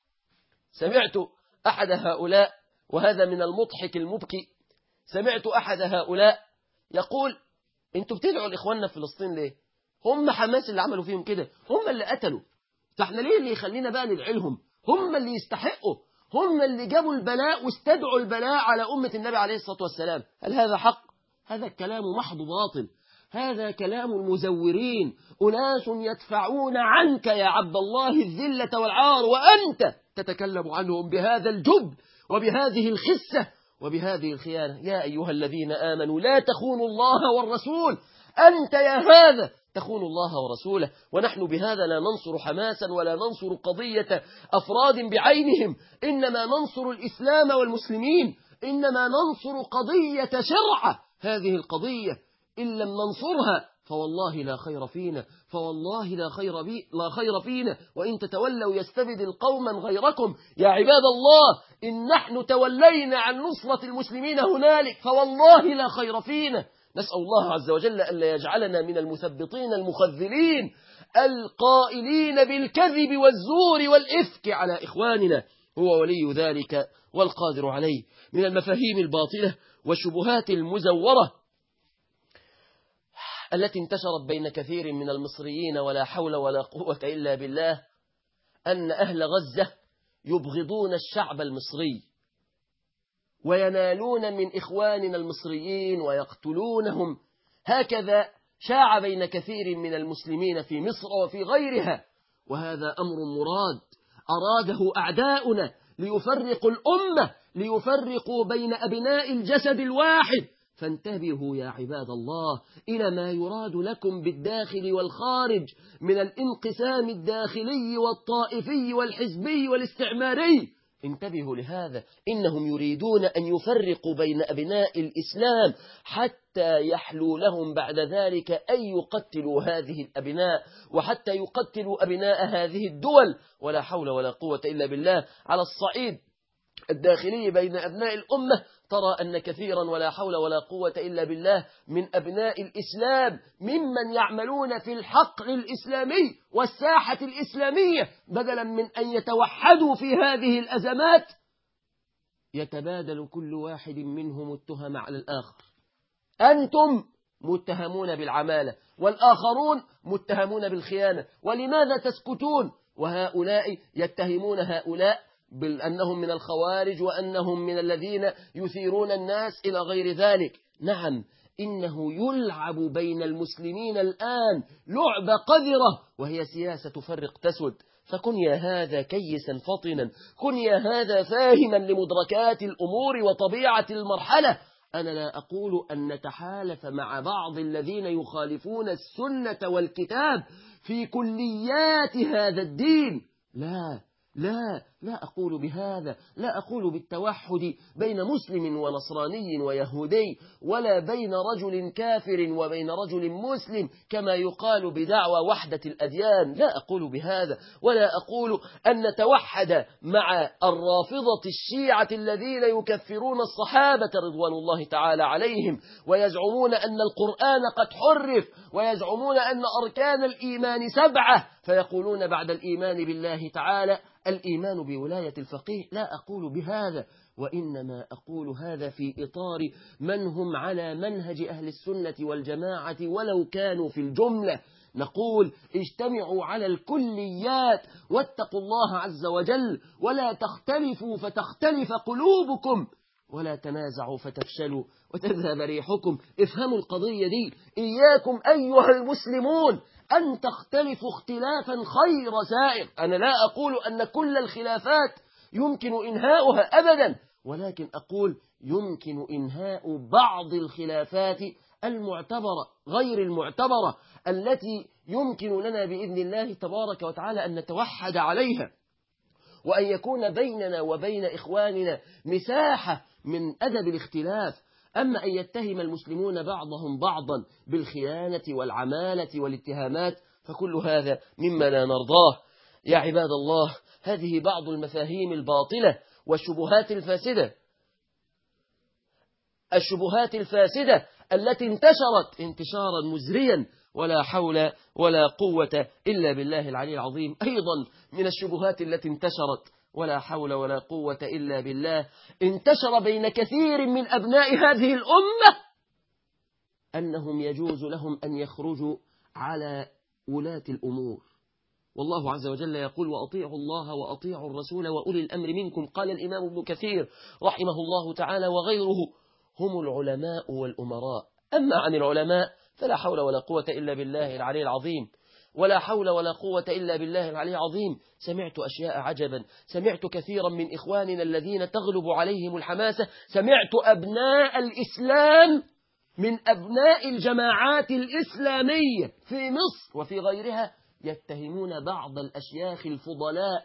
سمعت أحد هؤلاء، وهذا من المضحك المبكي، سمعت أحد هؤلاء يقول: انتوا بتدعوا لإخواننا في فلسطين ليه؟ هم حماس اللي عملوا فيهم كده، هم اللي قتلوا، فاحنا ليه اللي يخلينا بقى ندعي لهم؟ هم اللي يستحقوا، هم اللي جابوا البلاء واستدعوا البلاء على أمة النبي عليه الصلاة والسلام. هل هذا حق؟ هذا الكلام محض باطل، هذا كلام المزورين، أناس يدفعون عنك يا عبد الله الذلة والعار وأنت تتكلم عنهم بهذا الجبن وبهذه الخسة وبهذه الخيانة. يا أيها الذين آمنوا لا تخونوا الله والرسول، أنت يا هذا تخون الله ورسوله. ونحن بهذا لا ننصر حماسا ولا ننصر قضية أفراد بعينهم، إنما ننصر الإسلام والمسلمين، إنما ننصر قضية شرعة. هذه القضية إن لم ننصرها فوالله لا خير فينا، فوالله لا خير فينا، وإن تتولوا يستبدل قوما غيركم. يا عباد الله، إن نحن تولينا عن نصرة المسلمين هنالك فوالله لا خير فينا. نسأل الله عز وجل ألا يجعلنا من المثبطين المخذلين القائلين بالكذب والزور والإفك على إخواننا، هو ولي ذلك والقادر عليه. من المفاهيم الباطلة والشبهات المزورة التي انتشرت بين كثير من المصريين ولا حول ولا قوة إلا بالله أن أهل غزة يبغضون الشعب المصري وينالون من إخواننا المصريين ويقتلونهم. هكذا شاع بين كثير من المسلمين في مصر وفي غيرها، وهذا أمر مراد أراده أعداؤنا ليفرقوا الأمة، ليفرقوا بين أبناء الجسد الواحد. فانتبهوا يا عباد الله إلى ما يراد لكم بالداخل والخارج من الانقسام الداخلي والطائفي والحزبي والاستعماري. انتبهوا لهذا، إنهم يريدون أن يفرقوا بين أبناء الإسلام حتى يحلو لهم بعد ذلك أن يقتلوا هذه الأبناء وحتى يقتلوا أبناء هذه الدول. ولا حول ولا قوة إلا بالله. على الصعيد الداخلي بين أبناء الأمة ترى أن كثيرا ولا حول ولا قوة إلا بالله من أبناء الإسلام ممن يعملون في الحقل الإسلامي والساحة الإسلامية بدلا من أن يتوحدوا في هذه الأزمات يتبادل كل واحد منهم التهم على الآخر. أنتم متهمون بالعمالة والآخرون متهمون بالخيانة، ولماذا تسكتون وهؤلاء يتهمون هؤلاء بأنهم من الخوارج وأنهم من الذين يثيرون الناس إلى غير ذلك؟ نعم، إنه يلعب بين المسلمين الآن لعبة قذرة، وهي سياسة فرق تسود. فكن يا هذا كيسا فطنا، كن يا هذا فاهما لمدركات الأمور وطبيعة المرحلة. أنا لا أقول أن نتحالف مع بعض الذين يخالفون السنة والكتاب في كليات هذا الدين، لا أقول بهذا، لا أقول بالتوحد بين مسلم ونصراني ويهودي، ولا بين رجل كافر وبين رجل مسلم كما يقال بدعوى وحدة الأديان، لا أقول بهذا. ولا أقول أن نتوحد مع الرافضة الشيعة الذين يكفرون الصحابة رضوان الله تعالى عليهم، ويزعمون أن القرآن قد حرف، ويزعمون أن أركان الإيمان 7، فيقولون بعد الإيمان بالله تعالى الإيمان بولاية الفقيه. لا أقول بهذا، وإنما أقول هذا في إطار من هم على منهج أهل السنة والجماعة ولو كانوا في الجملة. نقول اجتمعوا على الكليات واتقوا الله عز وجل، ولا تختلفوا فتختلف قلوبكم، ولا تنازعوا فتفشلوا وتذهب ريحكم. افهموا القضية دي. إياكم أيها المسلمون أن تختلفوا اختلافا خير سائر. أنا لا أقول أن كل الخلافات يمكن إنهاؤها أبدا، ولكن أقول يمكن إنهاء بعض الخلافات المعتبرة غير المعتبرة التي يمكن لنا بإذن الله تبارك وتعالى أن نتوحد عليها، وأن يكون بيننا وبين إخواننا مساحة من أدب الاختلاف. أما أن يتهم المسلمون بعضهم بعضا بالخيانة والعمالة والاتهامات فكل هذا مما لا نرضاه. يا عباد الله، هذه بعض المفاهيم الباطلة والشبهات الفاسدة التي انتشرت انتشارا مزريا، ولا حول ولا قوة إلا بالله العلي العظيم. أيضا من الشبهات التي انتشرت ولا حول ولا قوة إلا بالله، انتشر بين كثير من أبناء هذه الأمة أنهم يجوز لهم أن يخرجوا على ولاة الأمور. والله عز وجل يقول وأطيعوا الله وأطيعوا الرسول وأولي الأمر منكم. قال الإمام ابن كثير رحمه الله تعالى وغيره هم العلماء والأمراء. أما عن العلماء فلا حول ولا قوة إلا بالله العلي العظيم، ولا حول ولا قوة إلا بالله العلي العظيم. سمعت أشياء عجبا، سمعت كثيرا من إخواننا الذين تغلب عليهم الحماسة، سمعت أبناء الإسلام من أبناء الجماعات الإسلامية في مصر وفي غيرها يتهمون بعض الأشياخ الفضلاء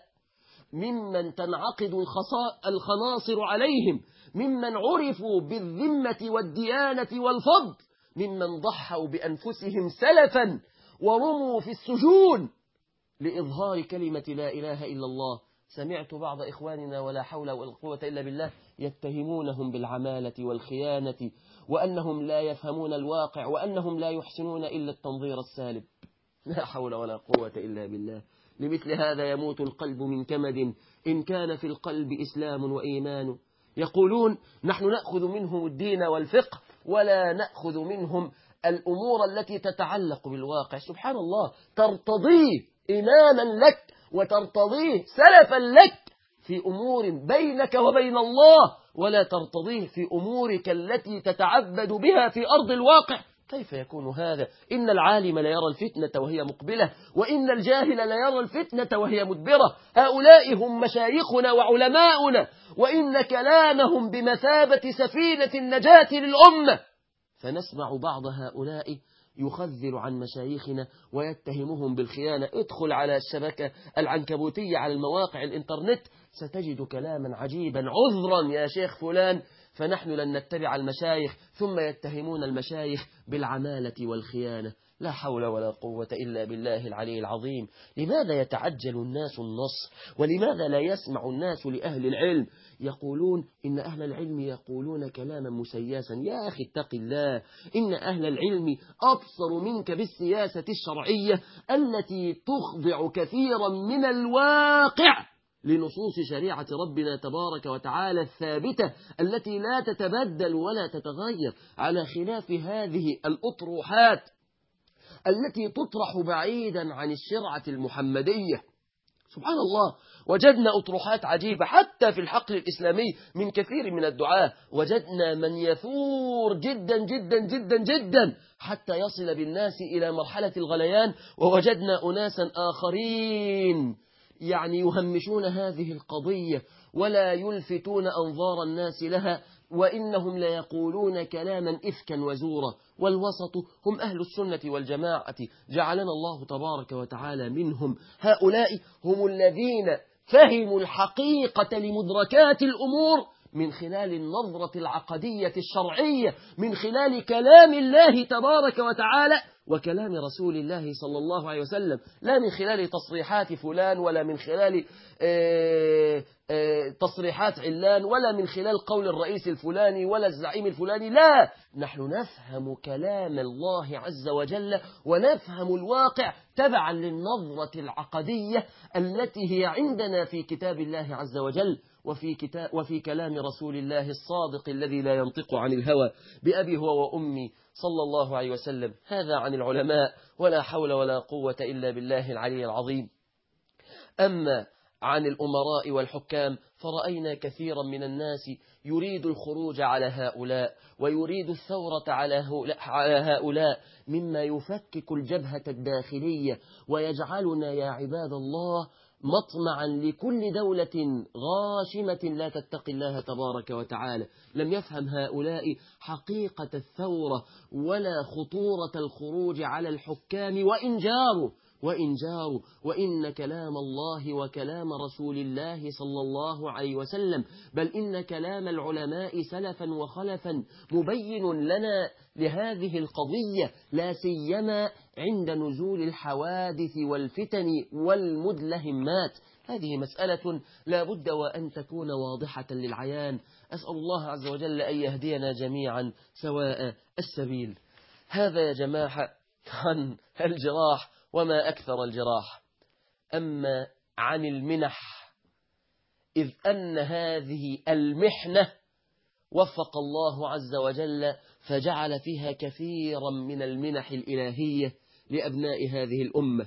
ممن تنعقد الخناصر عليهم، ممن عرفوا بالذمة والديانة والفضل، ممن ضحوا بأنفسهم سلفا ورموا في السجون لإظهار كلمة لا إله إلا الله. سمعت بعض إخواننا ولا حول ولا قوة إلا بالله يتهمونهم بالعمالة والخيانة، وأنهم لا يفهمون الواقع، وأنهم لا يحسنون إلا التنظير السالب. لا حول ولا قوة إلا بالله. لمثل هذا يموت القلب من كمد إن كان في القلب إسلام وإيمان. يقولون نحن نأخذ منهم الدين والفقه ولا نأخذ منهم الأمور التي تتعلق بالواقع. سبحان الله، ترتضيه إماما لك وترتضيه سلفا لك في أمور بينك وبين الله، ولا ترتضيه في أمورك التي تتعبد بها في أرض الواقع. كيف يكون هذا؟ إن العالم لا يرى الفتنة وهي مقبلة، وإن الجاهل لا يرى الفتنة وهي مدبرة. هؤلاء هم مشايخنا وعلماؤنا، وإن كلامهم بمثابة سفينة النجاة للأمة. فنسمع بعض هؤلاء يخذل عن مشايخنا ويتهمهم بالخيانة. ادخل على الشبكة العنكبوتية على المواقع الإنترنت ستجد كلاما عجيبا. عذرا يا شيخ فلان، فنحن لن نتبع المشايخ، ثم يتهمون المشايخ بالعمالة والخيانة. لا حول ولا قوة إلا بالله العلي العظيم. لماذا يتعجل الناس النصر؟ ولماذا لا يسمع الناس لأهل العلم؟ يقولون إن أهل العلم يقولون كلاما مسياسا. يا أخي اتق الله، إن أهل العلم أبصر منك بالسياسة الشرعية التي تخضع كثيرا من الواقع لنصوص شريعة ربنا تبارك وتعالى الثابتة التي لا تتبدل ولا تتغير، على خلاف هذه الأطروحات التي تطرح بعيدا عن الشرعة المحمدية. سبحان الله، وجدنا أطروحات عجيبة حتى في الحقل الإسلامي من كثير من الدعاة. وجدنا من يثور جدا جدا جدا جدا حتى يصل بالناس إلى مرحلة الغليان، ووجدنا أناسا آخرين يعني يهمشون هذه القضية ولا يلفتون أنظار الناس لها، وإنهم ليقولون كلاما إفكا وزورا. والوسط هم أهل السنة والجماعة، جعلنا الله تبارك وتعالى منهم. هؤلاء هم الذين فهموا الحقيقة لمدركات الأمور من خلال النظرة العقدية الشرعية، من خلال كلام الله تبارك وتعالى وكلام رسول الله صلى الله عليه وسلم، لا من خلال تصريحات فلان ولا من خلال تصريحات علان ولا من خلال قول الرئيس الفلاني ولا الزعيم الفلاني. لا، نحن نفهم كلام الله عز وجل ونفهم الواقع تبعا للنظرة العقدية التي هي عندنا في كتاب الله عز وجل وفي كلام رسول الله الصادق الذي لا ينطق عن الهوى بأبي هو وأمي صلى الله عليه وسلم. هذا عن العلماء، ولا حول ولا قوة إلا بالله العلي العظيم. أما عن الأمراء والحكام فرأينا كثيرا من الناس يريد الخروج على هؤلاء ويريد الثورة على هؤلاء، مما يفكك الجبهة الداخلية ويجعلنا يا عباد الله مطمعا لكل دولة غاشمة لا تتقي الله تبارك وتعالى. لم يفهم هؤلاء حقيقة الثورة ولا خطورة الخروج على الحكام وإن جاروا وإن كلام الله وكلام رسول الله صلى الله عليه وسلم، بل إن كلام العلماء سلفا وخلفا مبين لنا لهذه القضية، لا سيما عند نزول الحوادث والفتن والمدلهمات. هذه مسألة لا بد وأن تكون واضحة للعيان. أسأل الله عز وجل أن يهدينا جميعا سواء السبيل. هذا يا جماعة عن الجراح وما أكثر الجراح. أما عن المنح، إذ أن هذه المحنة وفق الله عز وجل فجعل فيها كثيرا من المنح الإلهية لأبناء هذه الأمة.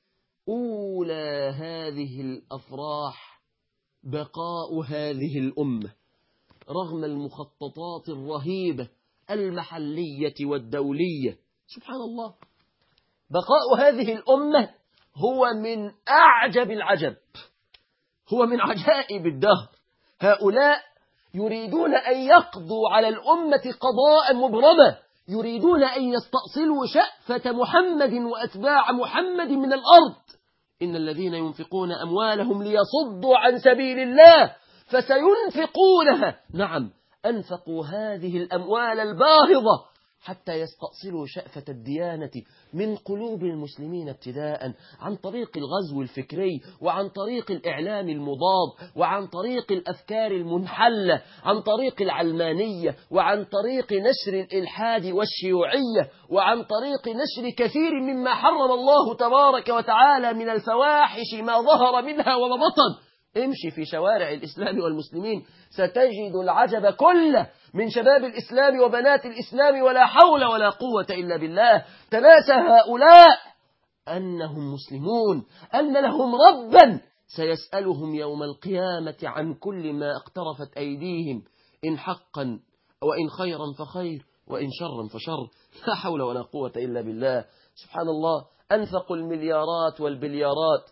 أولى هذه الأفراح بقاء هذه الأمة رغم المخططات الرهيبة المحلية والدولية. سبحان الله، بقاء هذه الأمة هو من أعجب العجب، هو من عجائب الدهر. هؤلاء يريدون أن يقضوا على الأمة قضاء مبرمة، يريدون أن يستأصلوا شأفة محمد وأتباع محمد من الأرض. إن الذين ينفقون أموالهم ليصدوا عن سبيل الله فسينفقونها. نعم، أنفقوا هذه الأموال الباهظة حتى يستأصلوا شأفة الديانة من قلوب المسلمين ابتداء عن طريق الغزو الفكري وعن طريق الإعلام المضاد وعن طريق الأفكار المنحلة، عن طريق العلمانية وعن طريق نشر الإلحاد والشيوعية وعن طريق نشر كثير مما حرم الله تبارك وتعالى من الفواحش ما ظهر منها وما بطن. امشي في شوارع الإسلام والمسلمين ستجد العجب كله من شباب الإسلام وبنات الإسلام، ولا حول ولا قوة إلا بالله. تناسى هؤلاء أنهم مسلمون، أن لهم ربا سيسألهم يوم القيامة عن كل ما اقترفت أيديهم، إن حقا وإن خيرا فخير وإن شرا فشر. لا حول ولا قوة إلا بالله. سبحان الله، أنفقوا المليارات والبليارات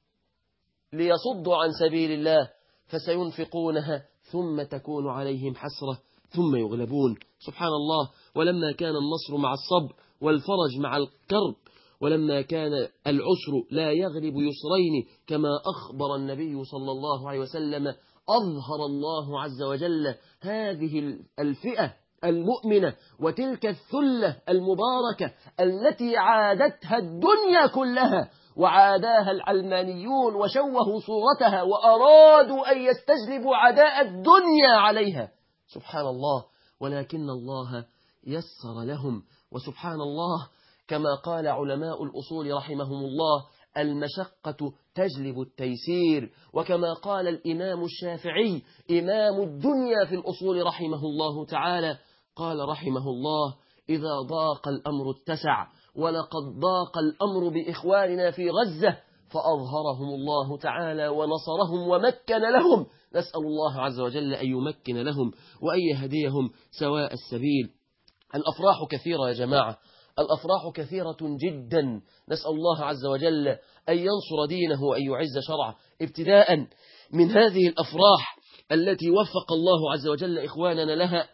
ليصدوا عن سبيل الله فسينفقونها ثم تكون عليهم حسرة ثم يغلبون. سبحان الله. ولما كان النصر مع الصبر والفرج مع الكرب، ولما كان العسر لا يغلب يسرين كما أخبر النبي صلى الله عليه وسلم، أظهر الله عز وجل هذه الفئة المؤمنة وتلك الثلة المباركة التي عادتها الدنيا كلها وعاداها العلمانيون وشوهوا صورتها وأرادوا أن يستجلبوا عداء الدنيا عليها. سبحان الله. ولكن الله يسر لهم. وسبحان الله، كما قال علماء الأصول رحمهم الله: المشقة تجلب التيسير. وكما قال الإمام الشافعي إمام الدنيا في الأصول رحمه الله تعالى، قال رحمه الله: إذا ضاق الأمر اتسع، ولقد ضاق الأمر بإخواننا في غزة فأظهرهم الله تعالى ونصرهم ومكن لهم. نسأل الله عز وجل أن يمكن لهم وأن يهديهم سواء السبيل. الأفراح كثيرة يا جماعة، الأفراح كثيرة جدا. نسأل الله عز وجل أن ينصر دينه وأن يعز شرعه. ابتداء من هذه الأفراح التي وفق الله عز وجل إخواننا لها،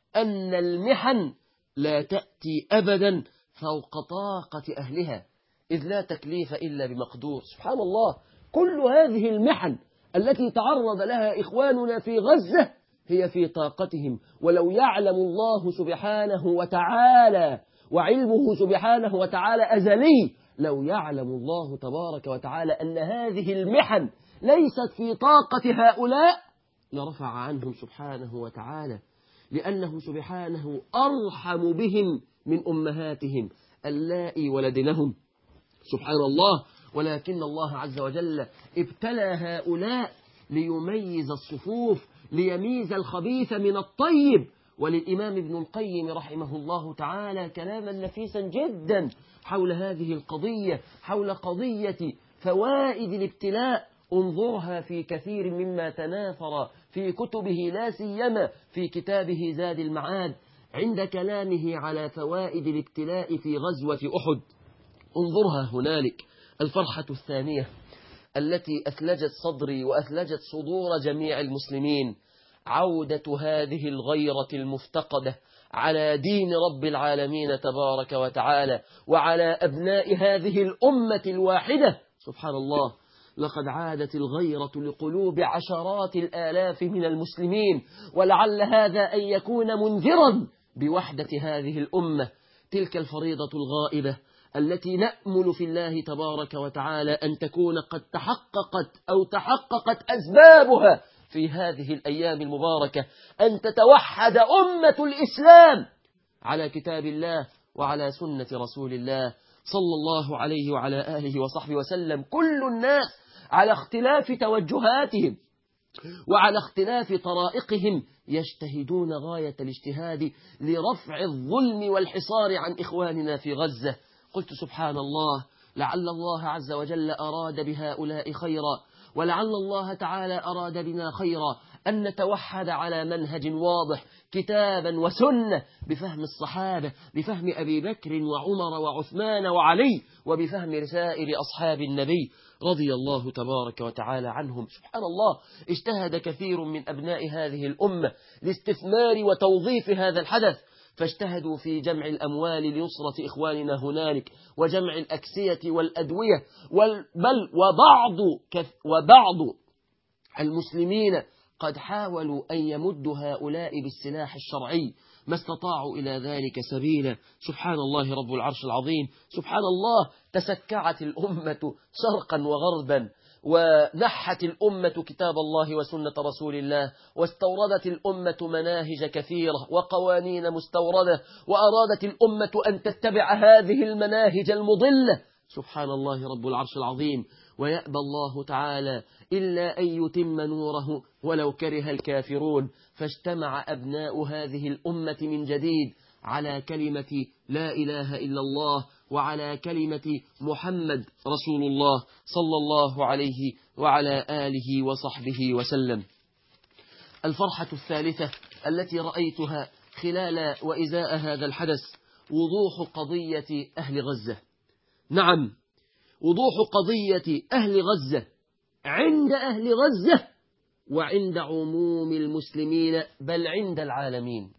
أن المحن لا تأتي أبدا فوق طاقة أهلها، إذ لا تكليف إلا بمقدور. سبحان الله، كل هذه المحن التي تعرض لها إخواننا في غزة هي في طاقتهم، ولو يعلم الله سبحانه وتعالى، وعلمه سبحانه وتعالى أزلي، لو يعلم الله تبارك وتعالى أن هذه المحن ليست في طاقة هؤلاء لرفع عنهم سبحانه وتعالى، لأنه سبحانه أرحم بهم من أمهاتهم اللائي ولدنهم. سبحان الله. ولكن الله عز وجل ابتلى هؤلاء ليميز الصفوف، ليميز الخبيث من الطيب. وللإمام ابن القيم رحمه الله تعالى كلاما نفيسا جدا حول هذه القضية، حول قضية فوائد الابتلاء. انظرها في كثير مما تناثر في كتبه، لا سيما في كتابه زاد المعاد، عند كلامه على فوائد الابتلاء في غزوة أحد. انظرها هنالك. الفرحة الثانية التي أثلجت صدري وأثلجت صدور جميع المسلمين، عودة هذه الغيرة المفتقدة على دين رب العالمين تبارك وتعالى وعلى أبناء هذه الأمة الواحدة. سبحان الله، لقد عادت الغيرة لقلوب عشرات الآلاف من المسلمين، ولعل هذا أن يكون منذرا بوحدة هذه الأمة. تلك الفريضة الغائبة التي نأمل في الله تبارك وتعالى أن تكون قد تحققت أسبابها في هذه الأيام المباركة، أن تتوحد أمة الإسلام على كتاب الله وعلى سنة رسول الله صلى الله عليه وعلى آله وصحبه وسلم. كل الناس على اختلاف توجهاتهم وعلى اختلاف طرائقهم يجتهدون غاية الاجتهاد لرفع الظلم والحصار عن إخواننا في غزة. قلت سبحان الله، لعل الله عز وجل أراد بهؤلاء خيرا، ولعل الله تعالى أراد بنا خيرا، أن نتوحد على منهج واضح كتابا وسنة، بفهم الصحابة، بفهم أبي بكر وعمر وعثمان وعلي، وبفهم رسائل أصحاب النبي رضي الله تبارك وتعالى عنهم. سبحان الله، اجتهد كثير من أبناء هذه الأمة لاستثمار وتوظيف هذا الحدث، فاجتهدوا في جمع الأموال لنصرة إخواننا هنالك، وجمع الأكسية والأدوية، بل وبعض المسلمين قد حاولوا أن يمدوا هؤلاء بالسلاح الشرعي، ما استطاعوا إلى ذلك سبيلا. سبحان الله رب العرش العظيم. سبحان الله، تسكعت الأمة شرقا وغربا، ونحت الأمة كتاب الله وسنة رسول الله، واستوردت الأمة مناهج كثيرة وقوانين مستوردة، وأرادت الأمة أن تتبع هذه المناهج المضلة. سبحان الله رب العرش العظيم. ويأبى الله تعالى إلا أن يتم نوره ولو كره الكافرون، فاجتمع أبناء هذه الأمة من جديد على كلمة لا إله إلا الله، وعلى كلمة محمد رسول الله صلى الله عليه وعلى آله وصحبه وسلم. الفرحة الثالثة التي رأيتها خلال وإزاء هذا الحدث وضوح قضية أهل غزة. نعم، وضوح قضية أهل غزة عند أهل غزة وعند عموم المسلمين، بل عند العالمين.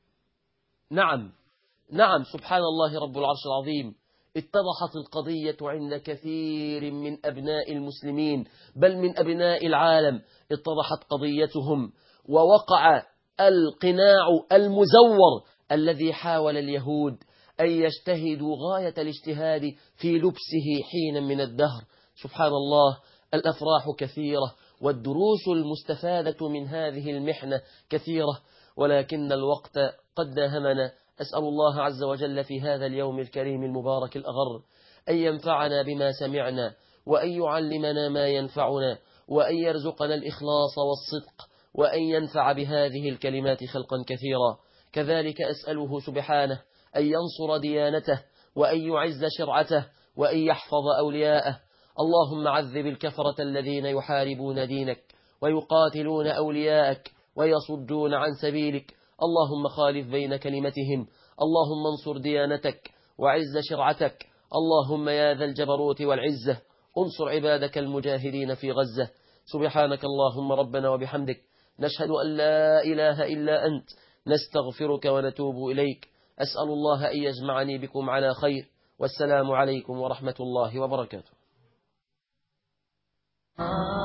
نعم، سبحان الله رب العرش العظيم. اتضحت القضية عند كثير من أبناء المسلمين، بل من أبناء العالم اتضحت قضيتهم، ووقع القناع المزور الذي حاول اليهود أن يجتهدوا غاية الاجتهاد في لبسه حينا من الدهر. سبحان الله، الأفراح كثيرة والدروس المستفادة من هذه المحنة كثيرة، ولكن الوقت قد داهمنا. أسأل الله عز وجل في هذا اليوم الكريم المبارك الأغر أن ينفعنا بما سمعنا، وأن يعلمنا ما ينفعنا، وأن يرزقنا الإخلاص والصدق، وأن ينفع بهذه الكلمات خلقا كثيرا. كذلك أسأله سبحانه أن ينصر ديانته، وأن يعز شرعته، وأن يحفظ أولياءه. اللهم عذب الكفرة الذين يحاربون دينك ويقاتلون أولياءك ويصدون عن سبيلك. اللهم خالف بين كلمتهم، اللهم انصر ديانتك وعز شرعتك. اللهم يا ذا الجبروت والعزة انصر عبادك المجاهدين في غزة. سبحانك اللهم ربنا وبحمدك، نشهد أن لا إله إلا أنت، نستغفرك ونتوب إليك. أسأل الله أن يجمعني بكم على خير، والسلام عليكم ورحمة الله وبركاته.